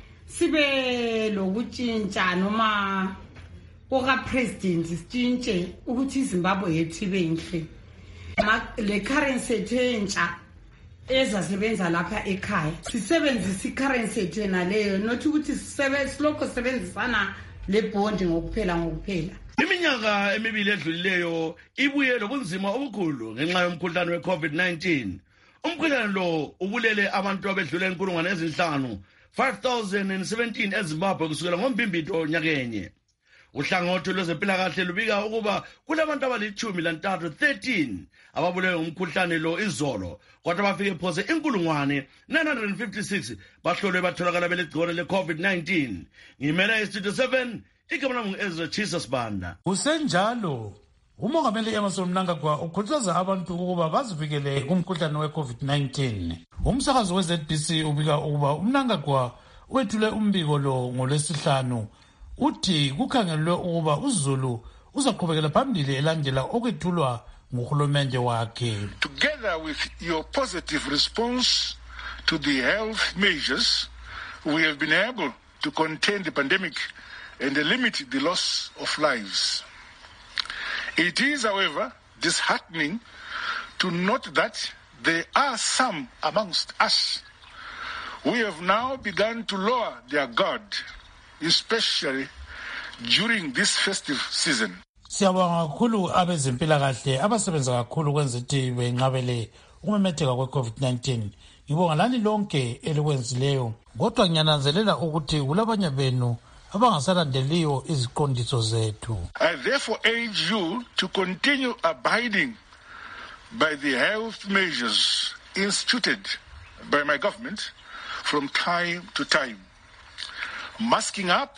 sibe lokutshintsha noma oka-president sitshintshe ukuthi iZimbabwe yethu ibe inhle. Le currency yethu entsha ezasebenza lapha ekhaya sisebenzisa i-currency yethu naleyo not ukuthi silokho sisebenzisana le bond ngokuphela Iminyaka emibili edlulileyo ibuye lobunzima obukhulu ngenxa yomkhuhlane we-COVID-19. Umkhuhlane lo ubulele abantu abedlule 5,017 eZimbabwe kusukela ngoMbimbithi nyakenye. Uhlangothi lwezempilakahle lubika ukuba kulabantu abali-13 ababulewe ngumkhuhlane lo izolo, kodwa bafike phose 956 bahlolwe batholakala belegciwane le-COVID-19. Ngimele iStudio 7 igama lami ngu-Ezra Jesus Banda. Kusenjalo umongameli Emmerson Mnangagwa ukhuthaza abantu ukuba bazivikele kumkhuhlane we-COVID-19. Umsakazo we-ZBC ubika ukuba uMnangagwa wethule umbiko lo ngoLwesihlanu. Uthi kukhangelwe ukuba uZulu uzaqhubekela phambili elandela okwethulwa nguhulumende wakhe. Together with your positive response to the health measures, we have been able to contain the pandemic and limit the loss of lives. It is, however, disheartening to note that there are some amongst us who have now begun to lower their guard, especially during this festive season. Siyabonga kakhulu abezempilakahle abasebenza kakhulu kwenza ukuthi benqabele ukumemetheka kwe-COVID-19. Ngibonga lani lonke elikwenzileyo, kodwa ngiyananzelela ukuthi kulabanye benu abangasalandeliyo iziqondiso zethu. I therefore urge you to continue abiding by the health measures instituted by my government from time to time. Masking up,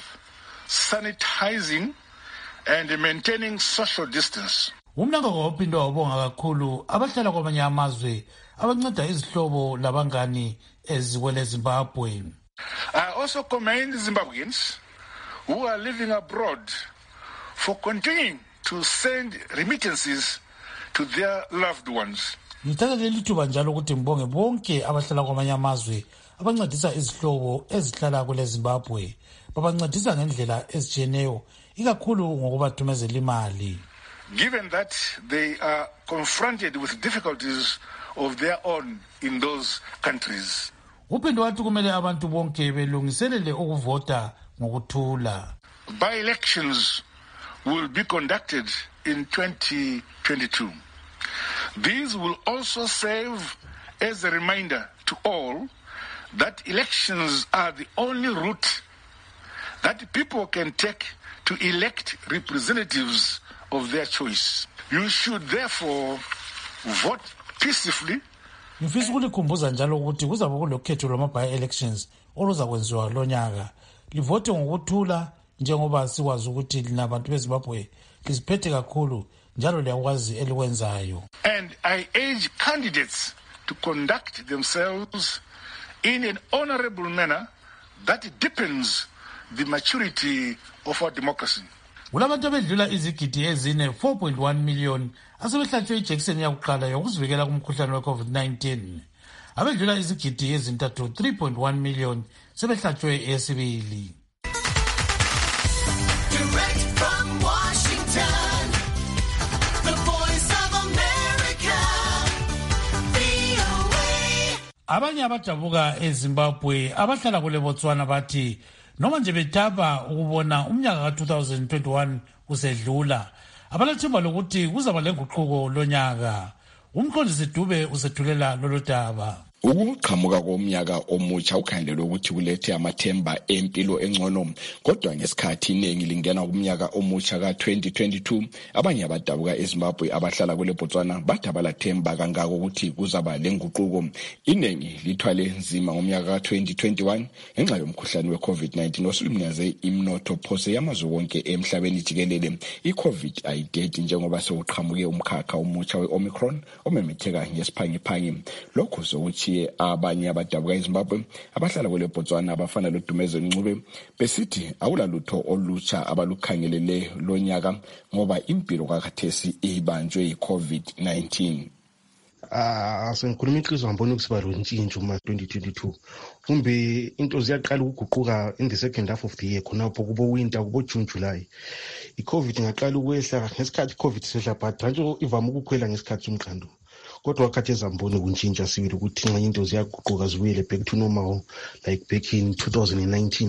sanitizing, and maintaining social distance. Umnangagwa uphinde wabonga kakhulu abahlala kwamanye amazwe abanceda izihlobo labangani ezikwele Zimbabwe. I also commend Zimbabweans who are living abroad for continuing to send remittances to their loved ones. Ngithatha leli thuba njalo ukuthi ngibonge bonke abahlala kwamanye amazwe abancedisa izihlobo ezihlala kwele Zimbabwe. Babancedisa ngendlela ezitshiyeneyo, ikakhulu ngokubathumezela imali. Given that they are confronted with difficulties of their own in those countries. Uphinde wathi kumele abantu bonke belungiselele ukuvota ngokuthula. By-elections will be conducted in 2022. These will also serve as a reminder to all that elections are the only route that people can take to elect representatives of their choice. You should therefore vote peacefully. Ngifisa ukulikhumbuza njalo ukuthi kuzabe kulokhetho lwama-by-elections oluzakwenziwa lonyaka. Livote ngokuthula njengoba sikwazi ukuthi linabantu beZimbabwe liziphethe kakhulu njalo liyakwazi elikwenzayo. And I urge candidates to conduct themselves in an honorable manner that deepens the maturity of our democracy. Kulabantu abedlula izigidi ezine 4.1 million asebehlatshwe ijekiseni yakuqala yokuzivikela kumkhuhlane we-COVID-19. Abedlula izigidi ezintathu 3.1 million sebehlatshwe eyesibili. Direct from Washington, the voice of America, VOA. Abanye abadabuka eZimbabwe abahlala kule Botswana bathi noma nje betaba ukubona umnyaka ka-2021 usedlula, abalethemba lokuthi kuzaba lenguquko lonyaka. Umqondisi Dube usethulela lolu daba. Ukuqhamuka komnyaka omutsha ukhangelwe ukuthi kulethe amathemba empilo engcono, kodwa ngesikhathi iningi lingena kumnyaka omutsha ka-2022, abanye abadabuka eZimbabwe abahlala kule Botswana bathi abalathemba kangako ukuthi kuzaba lenguquko. Iningi lithwale nzima ngomnyaka ka-2021 ngenxa yomkhuhlane we-COVID-19 osulunyaze imnotho phose yamazwe wonke emhlabeni jikelele. I-COVID ayidedi njengoba sewuqhamuke umkhakha omutsha we-Omicron omemetheka ngesiphangiphangi. Lokhu sokuthi abanye abadabuka eZimbabwe abahlala kule Botswana abafana loDumeze Ncube besithi awulalutho olutsha abalukhangelele lonyaka ngoba impilo kakhathesi ibanjwe yi-COVID-19. Sengikhuluma iqiniso ngibona ukusiba lontshintsho kuma-2022 kumbe into ziyaqala ukuguquka in the second half of the year khonapho kubo winter kubo June July. I-COVID ingaqala ukwehla ngesikhathi i-COVID sehla but nje ivame ukukhwela ngesikhathi somqando. Kodwa wakhatheza mboni kuntshintsha sibili ukuthi nxa into ziyaguquka zibuyele back to normal like back in 2019.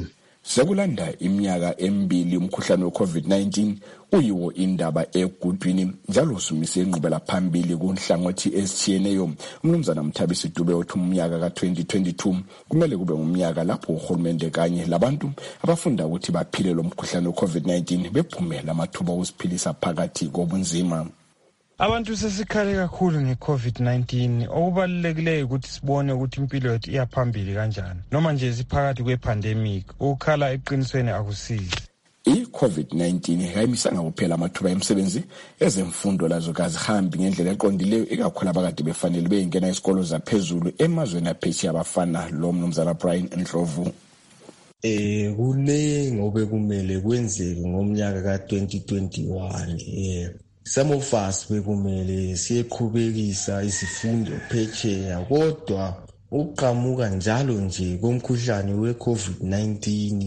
Sekulanda iminyaka emibili umkhuhlane we-COVID-19 uyiwo indaba egudwini njalo sumise inqubela phambili kunhlangothi ezitshiyeneyo. Umnumzana Mthabisi Dube uthi umnyaka ka-2022 kumele kube ngumnyaka lapho uhulumende kanye labantu abafunda ukuthi baphile lo mkhuhlane we-COVID-19 bephumela amathuba okuziphilisa phakathi kobunzima. Abantu sesikhale kakhulu nge-COVID-19 okubalulekileyo ukuthi sibone ukuthi impilo yethu iyaphambili kanjani noma nje siphakathi kwe-pandemic. Ukukhala eqinisweni akusizi. I-COVID-19 ayimisanga kuphela amathuba emsebenzi, ezemfundo lazo kazihambi ngendlela eqondileyo ikakhulu abakade befanele beyingena isikolo zaphezulu emazweni aphesheya abafana lo Mnumzana Brian Ndlovu. Kunengi obekumele kwenzeke ngomnyaka ka-2021. Some of us bekumele siyeqhubekisa izifundo phetsheya kodwa uqhamuka njalo nje komkhuhlane we-COVID-19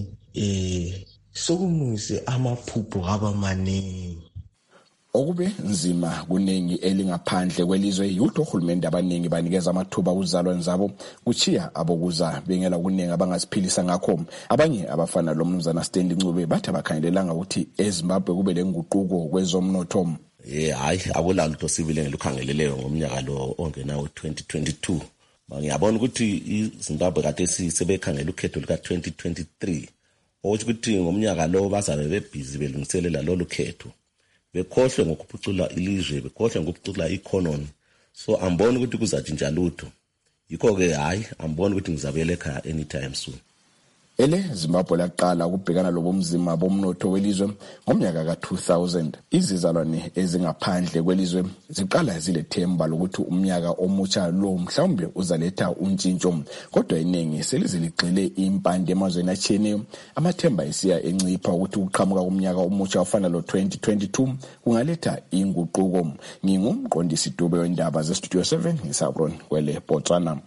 sokumuse amaphupho abamaningi. Okube nzima kunengi elingaphandle kwelizwe yutho uhulumende abaningi banikeza amathuba kuzalwane zabo kuchiya abokuza bengela kunengi abangaziphilisa ngakho. Abanye abafana lo Mnumzana Stanley Ncube bathi abakhangelelanga ukuthi eZimbabwe kube lenguquko kwezomnotho. Hayi akula lutho sibile lukhangeleleyo ngomnyaka lo ongenawo 2022. Ngiyabona ukuthi iZimbabwe kade sisebekhangela ukhetho luka 2023. Ukuthi ngomnyaka lo bazabe bebhizi belungiselela lo lukhetho. Bekhohle ngokuphucula ilizwe, bekhohle ngokuphucula economy. So ambona ukuthi kuzatshintsha lutho. Yikho ke hayi ambona ukuthi ngizabele ekhaya anytime soon. Ele Zimbabwe laqala ukubhekana lobumzima bomnotho welizwe ngomnyaka ka-2000. Izizalwane ezingaphandle kwelizwe ziqala zilethemba lokuthi umnyaka omutsha lo mhlawumbe uzaletha untshintsho, kodwa iningi seliziligxile impande emazweni atshiyeneyo. Amathemba esiya encipha ukuthi ukuqhamuka kumnyaka omutsha ofana lo 2022 kungaletha inguquko. Ngingumqondisi Dube wendaba ze-Studio 7 ngisabron kwele Botswana.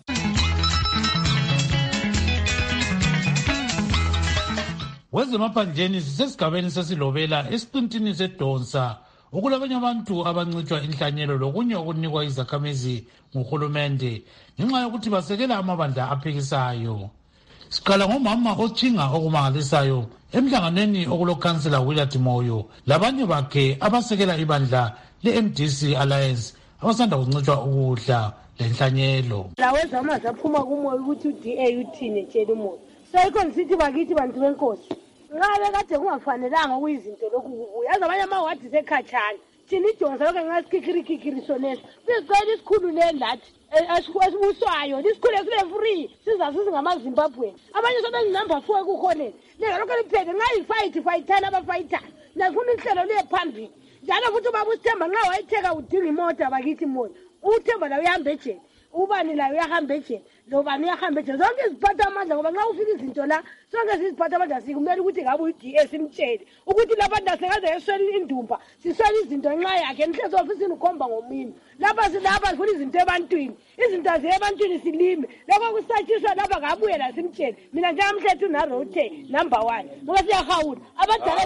Wezemaphandleni sisesigabeni sesilobela esiqintini sedonsa okulabanye abantu abancitshwa inhlanyelo lokunye okunikwa izakhamizi nguhulumende ngenxa yokuthi basekela amabandla aphikisayo. Siqala ngomama othinga okumangalisayo emhlanganweni okulokhansela Willard Moyo labanye bakhe abasekela ibandla le-MDC Alliance abasanda kuncitshwa ukudla lenhlanyelo. Laweza amazi aphuma kumoya ukuthi uDA uthini tshela umoya. Sayikho sithi bakithi bantu benkosi. Ngabe kade kungafanelanga kuyizinto lokubuya. Yazi abanye amawadi sekhatshana. Thina idonsa lokho ngasikhikirikikiri sonesa. Sizicela isikhululeni lathi. Asibuswayo lisikhule sibe free sizasuze ngamaZimbabwe. Abanye sobe number 4 kukhoneni. Leka lokho liphethe ngayi fightana abafighter. Nakufuna inhlelo liye phambili. Njalo futhi ubaba uSithemba nxa wayetheka udinga imoto bakithi moya. uThemba la uyahamba ejele, ubani la uyahamba ejele, lobani uyahamba ejele. Zonke iziphatha amandla ngoba nxa ufika izinto la sonke siziphatha amandla sikumele ukuthi ngabe uDA simtshele ukuthi labantu asekaze eswela indumba siswela izinto nxa yakhe enhlezo ofisini ukhomba ngomini lapha silapha sifuna izinto ebantwini, izinto ebantwini silime lokho kusatshiswa lapha kabuye la simtshele mina njamhlethu na rote number 1 ngoba siyahawula abadala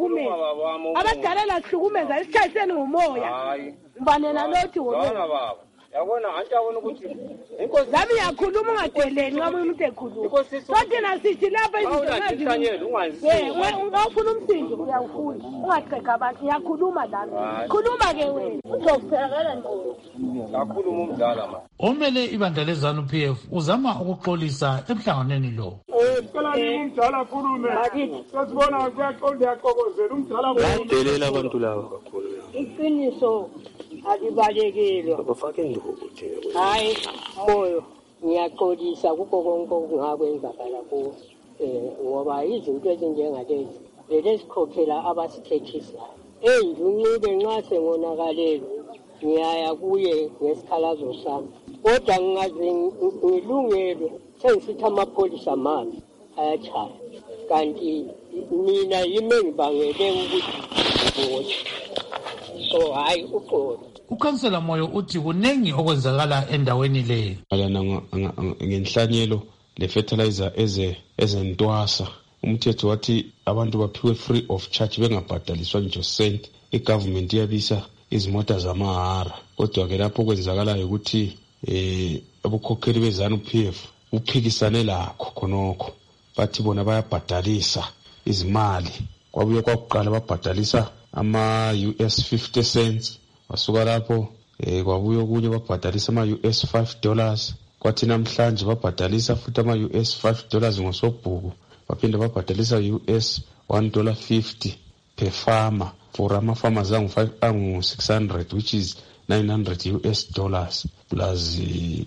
la sihlukumeza isitshayiseni ngomoya mbanena lothi wona yabona antabona ukuthi inkosi zami yakhuluma ungadeleni nxa umuntu ekhuluma kodwa nasithi lapha izinto ungafuna umsindo uyawufuna ungaqheka abantu yakhuluma lami khuluma ke wena uzokufakela nto kakhuluma umdala ma omele ibandla lezanu PF uzama ukuxolisa emhlanganweni lo sikalani umdala akhulume sesibona kuyaqonda yaqokozela umdala badelela abantu laba kakhulu iqiniso alibalekile abafake induku hayi moyo ngiyaxolisa kukho konke okungakwenzakala kuwe ngoba izinto ezinjengalezi vele sikhokhela abasithekisayo Ncube nxa sengonakalelwe ngiyaya kuye ngesikhalazo sami kodwa ngingaze ngilungele sengisithi amapholisa mabi ayatshaya kanti mina yimi ngibangele ukuthi so hayi uqola. Ukhansela Moyo uthi kunengi okwenzakala endaweni le. Alana ngenhlanyelo le fertilizer ezentwasa. Umthetho wathi abantu baphiwe free of charge bengabhadaliswa nje cent. Igovernment iyabisa izimota zamahara. Kodwa ke lapho kwenzakalayo ukuthi abukhokheli bezanu PF uphikisane lakho khonokho. bathi bona bayabhadalisa izimali. Kwabuye kwakuqala babhadalisa ama-US 50 cents, basuka lapho kwabuye okunye babhadalisa ama-US $5, kwathi namhlanje babhadalisa futhi ama-US $5 ngosobhuku, baphinde babhadalisa US $1.50 per farmer for ama-farmers angu-600, which is $900 plus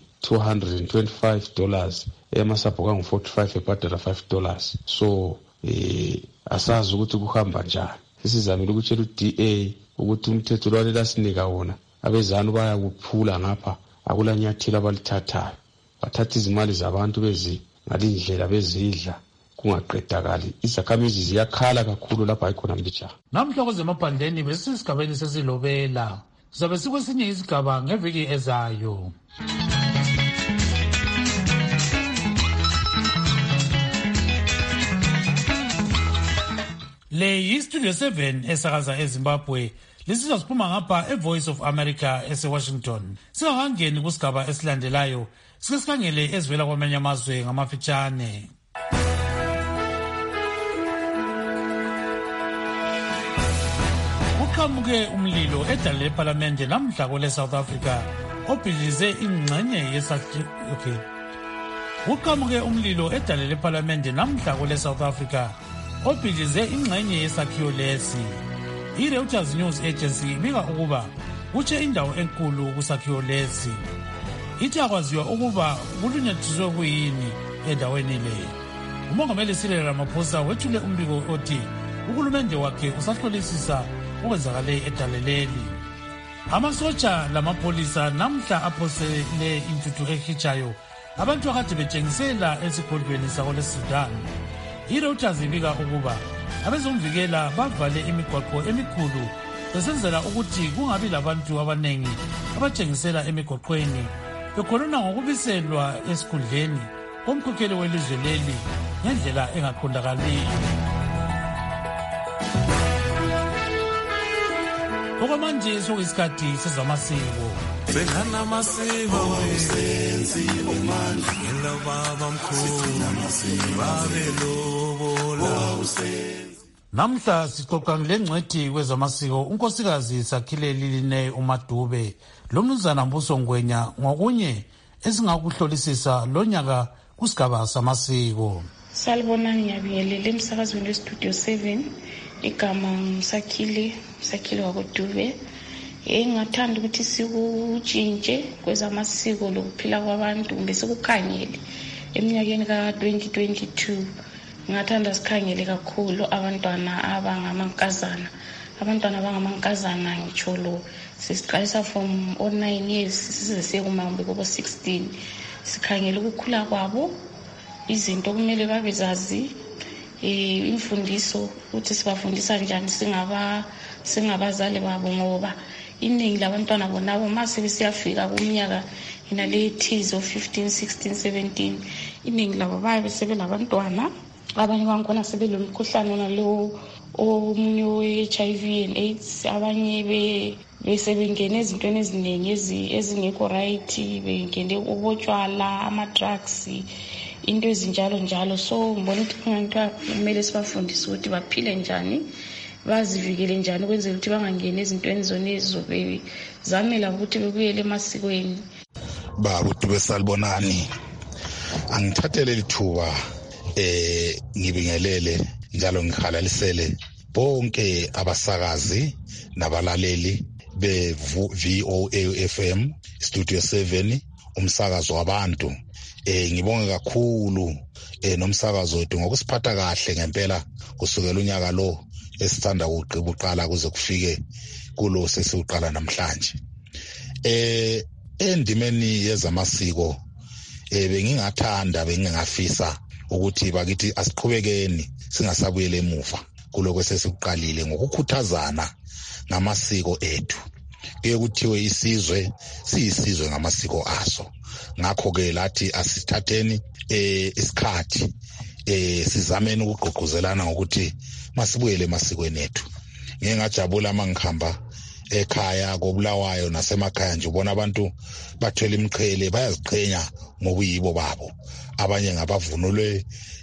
$225 emasabhuku angu-45 ebhadala $5. So asazi ukuthi kuhamba njani. Sisizamile ukutshela u-DA ukuthi umthetho lwalela sinika wona abezanu bayakuphula ngapha, akulanyathelo abalithathayo, bathatha izimali zabantu ngalindlela bezidla kungaqedakali. Izakhamizi ziyakhala kakhulu lapha ayikhona mbijana. Namhla kwezemaphandleni besisigabeni sesilobela, sizabe sikwesinye isigaba ngeviki ezayo. Le yi-Studio 7 esakaza eZimbabwe. Lisizwa siphuma ngapha eVoice of America eseWashington. Singakangeni kusigaba esilandelayo, sike sikhangele ezivela kwamanye amazwe ngamafitshane. Kuqhamuke umlilo edale lephalamende namhla kwele South Africa obhidlize ingxenye yesakhiwo. Kuqhamuke umlilo edale lephalamende namhla kwele South Africa obhidlize ingxenye yesakhiwo lesi. I-Reuters News Agency ibika ukuba kutshe indawo enkulu kusakhiwo lesi. Ithi akwaziwa ukuba kulunyathiswe kuyini endaweni le. Umongameli Cyril Ramaphosa wethule umbiko othi uhulumende wakhe usahlolisisa okwenzakale edaleleli. Amasotsha lamapolisa namhla aphosele intuthu ehitshayo abantu akade betshengisela esigodlweni sakoLeSudan. I-Reuters ibika ukuba abezomvikela bavale imigwaqo emikhulu besenzela ukuthi kungabi labantu abanengi abatshengisela emigoqweni bekhuluma ngokubiselwa esikhundleni komkhokheli welizwe leli ngendlela engaqondakaliyo. Okwamanje sokuyisikhathi sezamasiko. Sengana masiko senziwe manje ngelo baba mkhulu babelobola. Namhla sixoxa ngengcwethi kwezamasiko unkosikazi Sakhile Liline uMadube lomnumzana Mbuso Ngwenya ngokunye esingakuhlolisisa lonyaka kusigaba samasiko. Salibona ngiyabingelela emsakazweni weStudio 7 igama Sakhile wakoDube. Ngathanda ukuthi sikutshintshe kwezamasiko lokuphila kwabantu kumbe sikukhangele eminyakeni ka-2022. Ngathanda sikhangele kakhulu abantwana abangamankazana ngitsho lo sisiqalisa from 9 years size siyekumambe kobo 16. Sikhangele ukukhula kwabo, izinto kumele babezazi, imfundiso ukuthi sibafundisa njani singabazali babo, ngoba iningi labantwana bonabo mase besiyafika kuminyaka inale ethize of 15, 16, 17 iningi labo babe sebelabantwana, abanye bakhona sebelomkhuhlane nalo omunye we-HIV and AIDS, abanye besebengene ezintweni eziningi ezingekho right, bengene ubotshwala, ama-drugs, into ezinjalo njalo. So ngibona ukuthi kumele sibafundise ukuthi baphile njani, bazivikele njani ukwenzela ukuthi bangangeni ezintweni zonezo, bezamela ukuthi bebuyele emasikweni. Baba uDube Salibonani, angithathele lithuba ngibingelele njalo ngihalalisele bonke abasakazi nabalaleli be-VOA FM Studio 7 umsakazo wabantu. Ngibonge kakhulu nomsakazo wethu ngokusiphatha kahle ngempela kusukela unyaka lo esithanda ukuqala kuze kufike kulo sesiuqala namhlanje. Endimeni yezamasiko bengingafisa ukuthi bakithi asiqhubekeni singasabuyela emuva kuloko sesikuqalile ngokukhuthazana ngamasiko ethu. Kuthiwe isizwe siyisizwe ngamasiko aso. Ngakho ke lathi asithatheni isikhathi sizameni ukugqugquzelana ngokuthi masibuyele emasikweni ethu. Ngeke ngajabula mangihamba ekhaya koBulawayo nasemakhaya nje ubona abantu bathwele imqhele bayaziqhenya ngobuyibo babo. abanye ngabavunulwe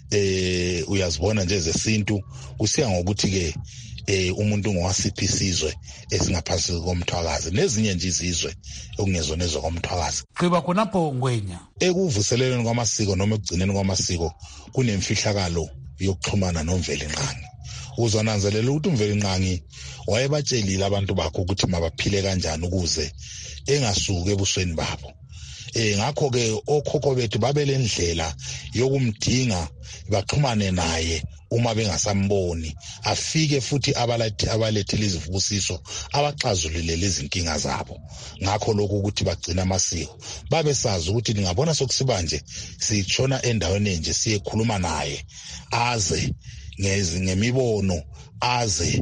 uyazibona nje zesintu, kusiya ngokuthi ke umuntu ngowasiphi isizwe esingaphansi komthwakazi, nezinye nje izizwe okungezona ezokomthwakazi. Qiba khonapho Ngwenya, ekuvuseleleni kwamasiko noma ekugcineni kwamasiko kunemfihlakalo yokuxhumana noMvelinqangi. Uzonanzelela ukuthi uMvelinqangi wayebatshelile abantu bakhe ukuthi mabaphile kanjani ukuze engasuki ebusweni babo. Ngakho ke okhokho bethu babelendlela yokumdinga baxhumane naye uma bengasamboni, afike futhi abalethele izibusiso abaxazulule lezi inkinga zabo. Ngakho lokho ukuthi bagcina amasiko, babesazi ukuthi ningabona sokusiba nje sitshona endaweni enje siyekhuluma naye, aze ngemibono, aze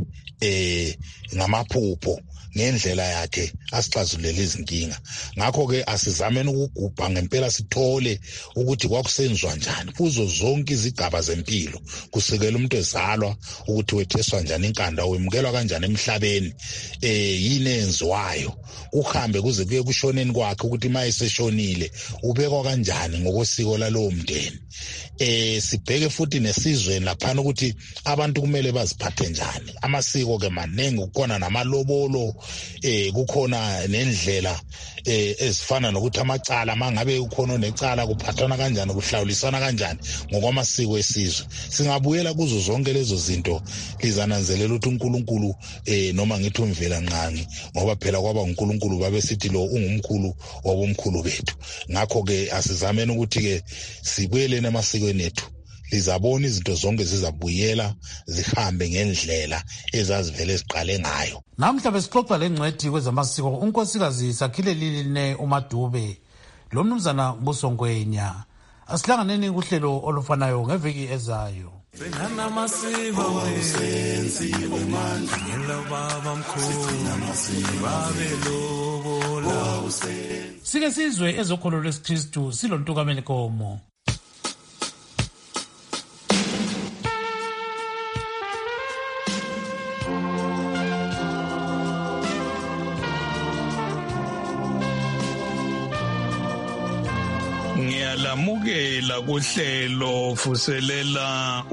ngamaphupho, ngendlela yakhe asixazulele izinkinga. Ngakho ke asizameni ukugubha ngempela, sithole ukuthi kwakusenziwa njani kuzo zonke izigaba zempilo, kusekela umuntu ezalwa ukuthi wetheswa njani inkanda, wemukelwa kanjani emhlabeni, yini enziwayo, uhambe kuze kuye kushoneni kwakhe ukuthi mayeseshonile ubekwa kanjani ngokwesiko lalowo mndeni. Sibheke futhi nesizweni laphana ukuthi abantu kumele baziphathe njani. Amasiko ke maningi, kukhona namalobolo, kukhona nendlela ezifana nokuthi amacala mangabe ukhona necala kuphathana kanjani, kuhlawulisana kanjani ngokwamasiko esizwe. Singabuyela kuzo zonke lezo zinto, lizananzelela ukuthi uNkulunkulu noma ngithi uMvelinqangi, ngoba phela kwaba uNkulunkulu babesithi lo ungumkhulu wabomkhulu bethu. Ngakho ke asizameni ukuthi ke sibuyeleni emasikweni ethu, lizabona izinto zonke zizabuyela zihambe ngendlela ezazivele siqale ngayo. Namhla besixoxa lengcwethi kwezamasiko unkosikazi Sakhilelile uMadube lo mnumzana Mbuso Ngwenya. Asihlanganeni kuhlelo olufanayo ngeviki ezayo. Singana masiko sensiwe manje ngelo baba mkhulu babelobola. Sike sizwe ezokholo lwesikristu silontukameni komo. Ngiyalamukela kuhlelo vuselela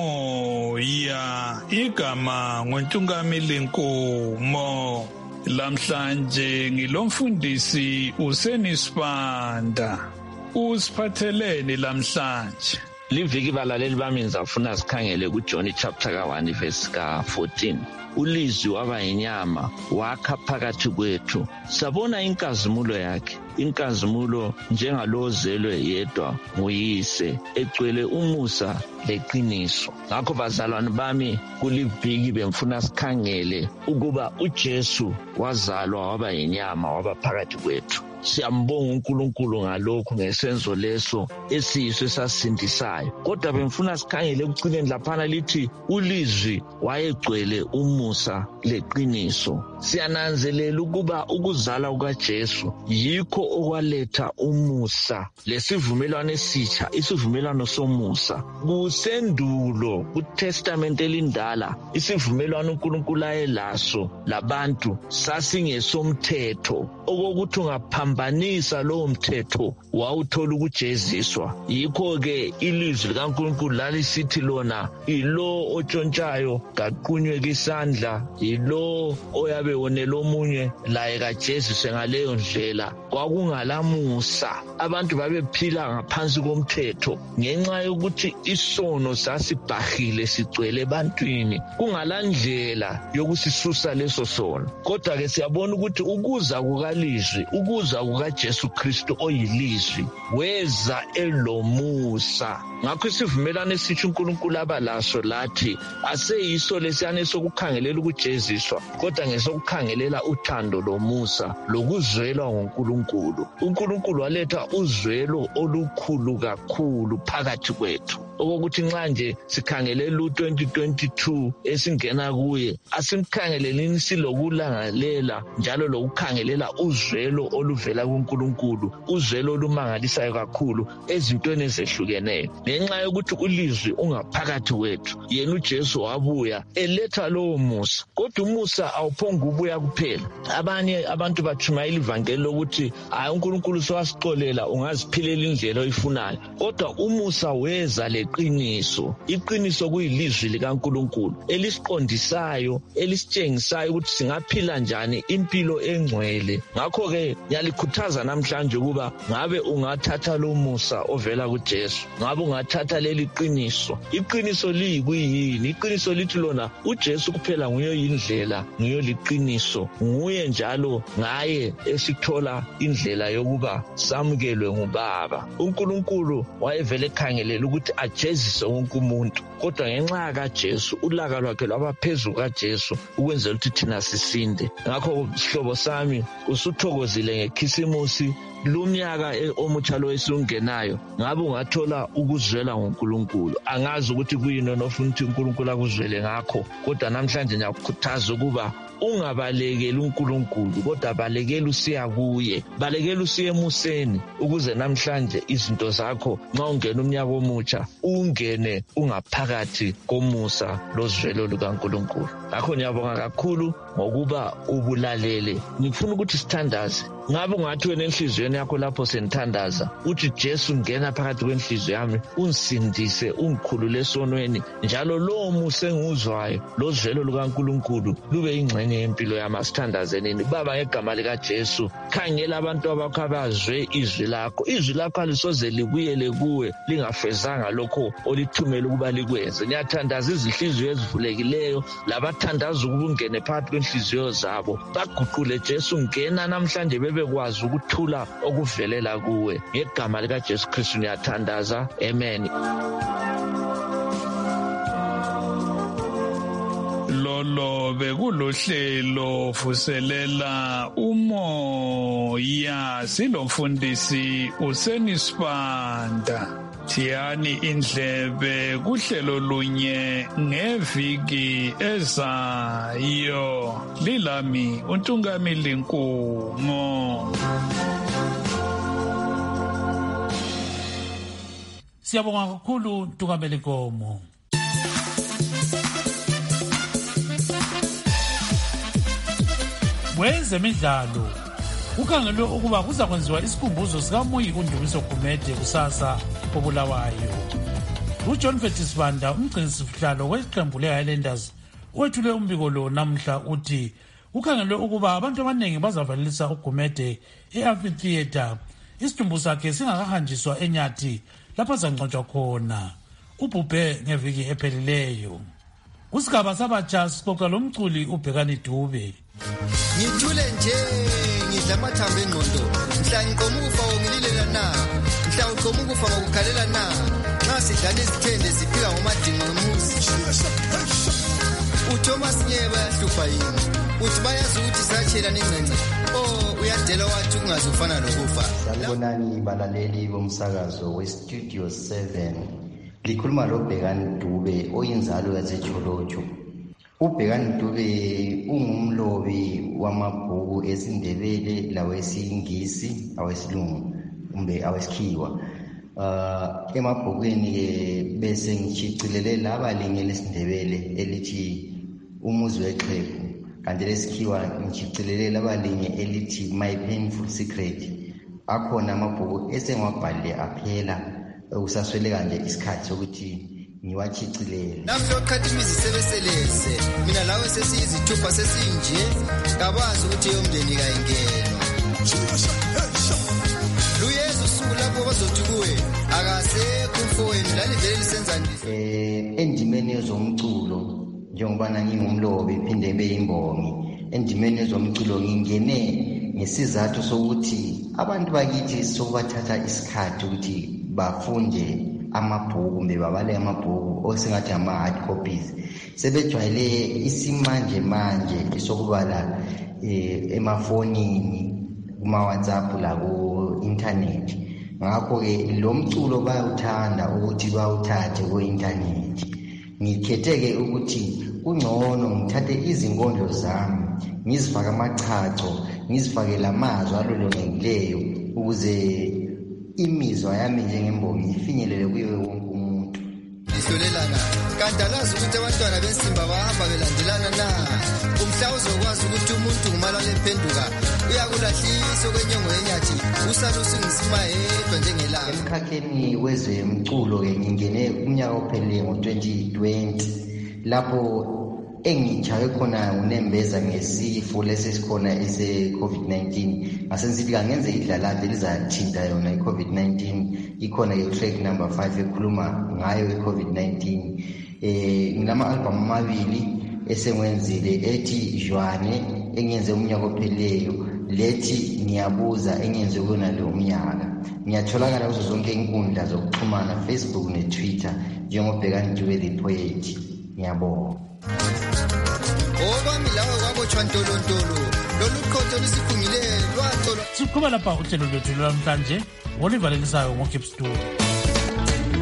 umoya, igama ngoNtungamili Nkomo. Lamhlanje ngilomfundisi uSenisibanda. Usiphatheleni lamhlanje? Liviki balaleli bami ngizafuna sikhangele kuJohn chapter 1 verse 14. Ulizwi waba inyama wakha phakathi kwethu, sabona inkazimulo yakhe, inkazimulo njengalozelwe yedwa nguyise, egcwele umusa leqiniso. Ngakho bazalwane bami, kuliviki bemfuna sikhangele ukuba uJesu wazalwa waba inyama waba phakathi kwethu. Siyambonga uNkulunkulu ngalokho, ngesenzo leso esiyiso esasindisayo. Kodwa bemfuna sikhangele ekucineni laphana lithi ulizwi wayegcwele umusa leqiniso. Siyananzelela ukuba ukuzala kukaJesu yikho okwaletha umusa lesivumelwano esitsha, isivumelwano somusa. Kusendulo kuTestament elindala isivumelwano uNkulunkulu ayelaso labantu sasingesomthetho, okokuthi ungaphambanisa lowo mthetho wawuthola ukujeziswa. Yikho ke ilizwi likaNkulunkulu lalisithi lona ilo otshontshayo kaqunywe kisandla, ilo oyabe wonela omunye laye kajeziswe ngaleyo ndlela. Kwakungalamusa, abantu babephila ngaphansi komthetho ngenxa yokuthi isono sasibhahile sigcwele ebantwini, kungalandlela yokusisusa leso sono. Kodwa ke siyabona ukuthi ukuza kukalizwi, ukuza kukaJesu Kristu oyilizwi, weza elomusa. Ngakho isivumelwano esitsha uNkulunkulu abalaso lathi aseyiso lesiyane sokukhangelela ukujeziswa, kodwa ngesokukhangelela uthando lomusa lokuzwelwa ngoNkulunkulu. uNkulunkulu waletha uzwelo olukhulu kakhulu phakathi kwethu. okokuthi nxa nje sikhangele lu-2022 esingena kuye asimkhangelelini silokulangalela njalo lokukhangelela uzwelo oluvela kuNkulunkulu, uzwelo olumangalisayo kakhulu ezintweni ezehlukeneyo. Ngenxa yokuthi ulizwi ungaphakathi wethu, yena uJesu wabuya eletha lowo musa. Kodwa umusa awuphonga ubuya kuphela. Abanye abantu batshumayela ivangeli lokuthi hayi uNkulunkulu sowasixolela ungaziphilela indlela oyifunayo. Kodwa umusa weza leqiniso. Iqiniso kuyilizwi likaNkulunkulu elisiqondisayo, elisitshengisayo ukuthi singaphila njani impilo engcwele. Ngakho ke ngiyalikhuthaza namhlanje ukuba ngabe ungathatha lo musa ovela kuJesu, ngabe ungathatha leli qiniso. Iqiniso liyikuyini? Iqiniso lithi lona uJesu kuphela nguye indlela, nguye liqiniso, nguye njalo ngaye esithola indlela yokuba samukelwe nguBaba. uNkulunkulu wayevele ekhangelela ukuthi ajezise wonke umuntu, kodwa ngenxa kaJesu ulaka lwakhe lwabaphezulu kaJesu ukwenzela ukuthi thina sisinde. Ngakho sihlobo sami usuthokozile ngekhisimusi lumnyaka omutsha lo esungenayo, ngabe ungathola ukuzwela ngoNkulunkulu. Angazi ukuthi kuyini onofuna ukuthi uNkulunkulu akuzwele ngakho, kodwa namhlanje ngiyakukhuthaza ukuba ungabalekeli uNkulunkulu, kodwa balekela usiya kuye, balekela usiya emuseni, ukuze namhlanje izinto zakho nxa ungena umnyaka omutsha ungene ungaphakathi komusa lozwelo lukaNkulunkulu. Ngakho ngiyabonga kakhulu ngokuba ubulalele. Ngifuna ukuthi sithandaze. Ngabe ungathi wena enhliziyweni yakho lapho senithandaza uthi Jesu ngena phakathi kwenhliziyo yami, ungisindise, ungikhulule esonweni, njalo lowo musa enguzwayo lozwelo lukaNkulunkulu lube ingxenye yempilo yami. Asithandazeni. Baba, ngegama likaJesu, khangela abantu abakho abazwe izwi lakho. Izwi lakho alisoze libuyele kuwe lingafezanga lokho olithumela ukuba likwenze. Ngiyathandaza izinhliziyo ezivulekileyo, labathandaza ukuba ungene phakathi kwenhliziyo zabo, baguqule Jesu, ngena namhlanje bebekwazi ukuthula okuvelela kuwe. Ngegama likaJesu Kristu ngiyathandaza. Amen. Lolo bekulohlelo vuselela umoya, silomfundisi uSenisibanda. Thiyani indlebe kuhlelo lunye ngeviki ezayo. Lilami uNtungamili Nkumo. Siyabonga kakhulu uNtungamili Nkomo. Wezemidlalo kukhangelwe ukuba kuza kwenziwa isikhumbuzo sikaMoyi uNdumiso Gumede kusasa koBulawayo. uJohn Fetisbanda, umgcinisihlalo weqembu leHighlanders, wethule umbiko lo namhla uthi kukhangelwe ukuba abantu abaningi bazavalelisa uGumede e-amphitheatre isidumbu sakhe singakahanjiswa eNyathi lapho azangcwatshwa khona. Ubhubhe ngeviki ephelileyo. Kusigaba sabatsha sixoxa lomculi uBhekani Dube. Ngithule nje ngidla amathambo engqondo, mhla ngiqoma ukufa ngililela na, mhla uqoma ukufa ngokukhalela na, nxa sidlala izithende siphika ngomadinga ngomuzi. uThomas Nyeba yahlupha yini, uthi bayazi ukuthi satshela nengcence, uyadela wathi kungazufana lokufa. Sanibonani balaleli bomsakazo weStudio 7, likhuluma loBhekani Dube oyinzalo yaseCholocho. uBhekani Dube ungumlobi wamabhuku esindebele lawesingisi, awesilungu kumbe awesikhiwa. Emabhukweni ke bese ngichicilele laba linye lesindebele elithi umuzi wexhegu, kanti lesikhiwa ngichicilele laba linye elithi My Painful Secret. Akhona amabhuku esengwabhalile aphela, usasweleka nje isikhathi sokuthi ngiwachicilele. Namhla oqhathi imizi sebeselese, mina lawe sesiyizithupha sesinje, kabazi ukuthi yomndeni kayingenwa. Luyezu usuku lapho bazothi kuwe akasekho mfowenu, lalivele lisenza ndini. Endimeni yezomculo, njengobana ngingumlobi phinde beyimbongi, endimeni yezomculo ngingene ngesizathu sokuthi abantu bakithi sokubathatha isikhathi ukuthi bafunde amabhuku kumbe babale amabhuku osingathi ama-hard copies. Sebejwayele isimanje manje sokubala emafonini, kuma-WhatsApp la ku-internet. ngakho-ke lo mculo bayawuthanda ukuthi bawuthathe ku-intanethi. Ngikhethe-ke ukuthi kungcono ngithathe izinkondlo zami ngizifake amachacho, ngizifake lamazwi alolongekileyo ukuze imizwa yami njengembongi ifinyelele kuye wonke umuntu. Lihlolelana kanti alazi ukuthi abantwana bensimba bahamba belandelana na? Umhla uzokwazi ukuthi umuntu ngumalwane ephenduka uyakulahlisa kwenyongo yenyathi usalusingisima yedwa njengelanga. Emkhakheni wezemculo-ke ngingene umnyaka ophelele ngo-2020 lapho engichaye khona unembeza ngesifo lesesikhona ese-COVID-19 ngasengisithi kangenze idlalathi elizathinta yona i-COVID-19. Ikhona-ke track number 5 ekhuluma ngayo i-COVID-19. Ngilama-albhamu amabili esengwenzile, ethi Jwane engenze umnyaka opheleyo, lethi Ngiyabuza engenze kona lo umnyaka. Ngiyatholakala kuzo zonke inkundla zokuxhumana, Facebook ne-Twitter njengobhekani Dube the Poet. Ngiyabonga. Okwami lawe kwabotshwa ntolontolo lolu khotho lusikhungile lwatholwa. Siqhubela lapha uhlelo lwethu lwamhlanje ngolivalekisayo ngoGibbs Studio.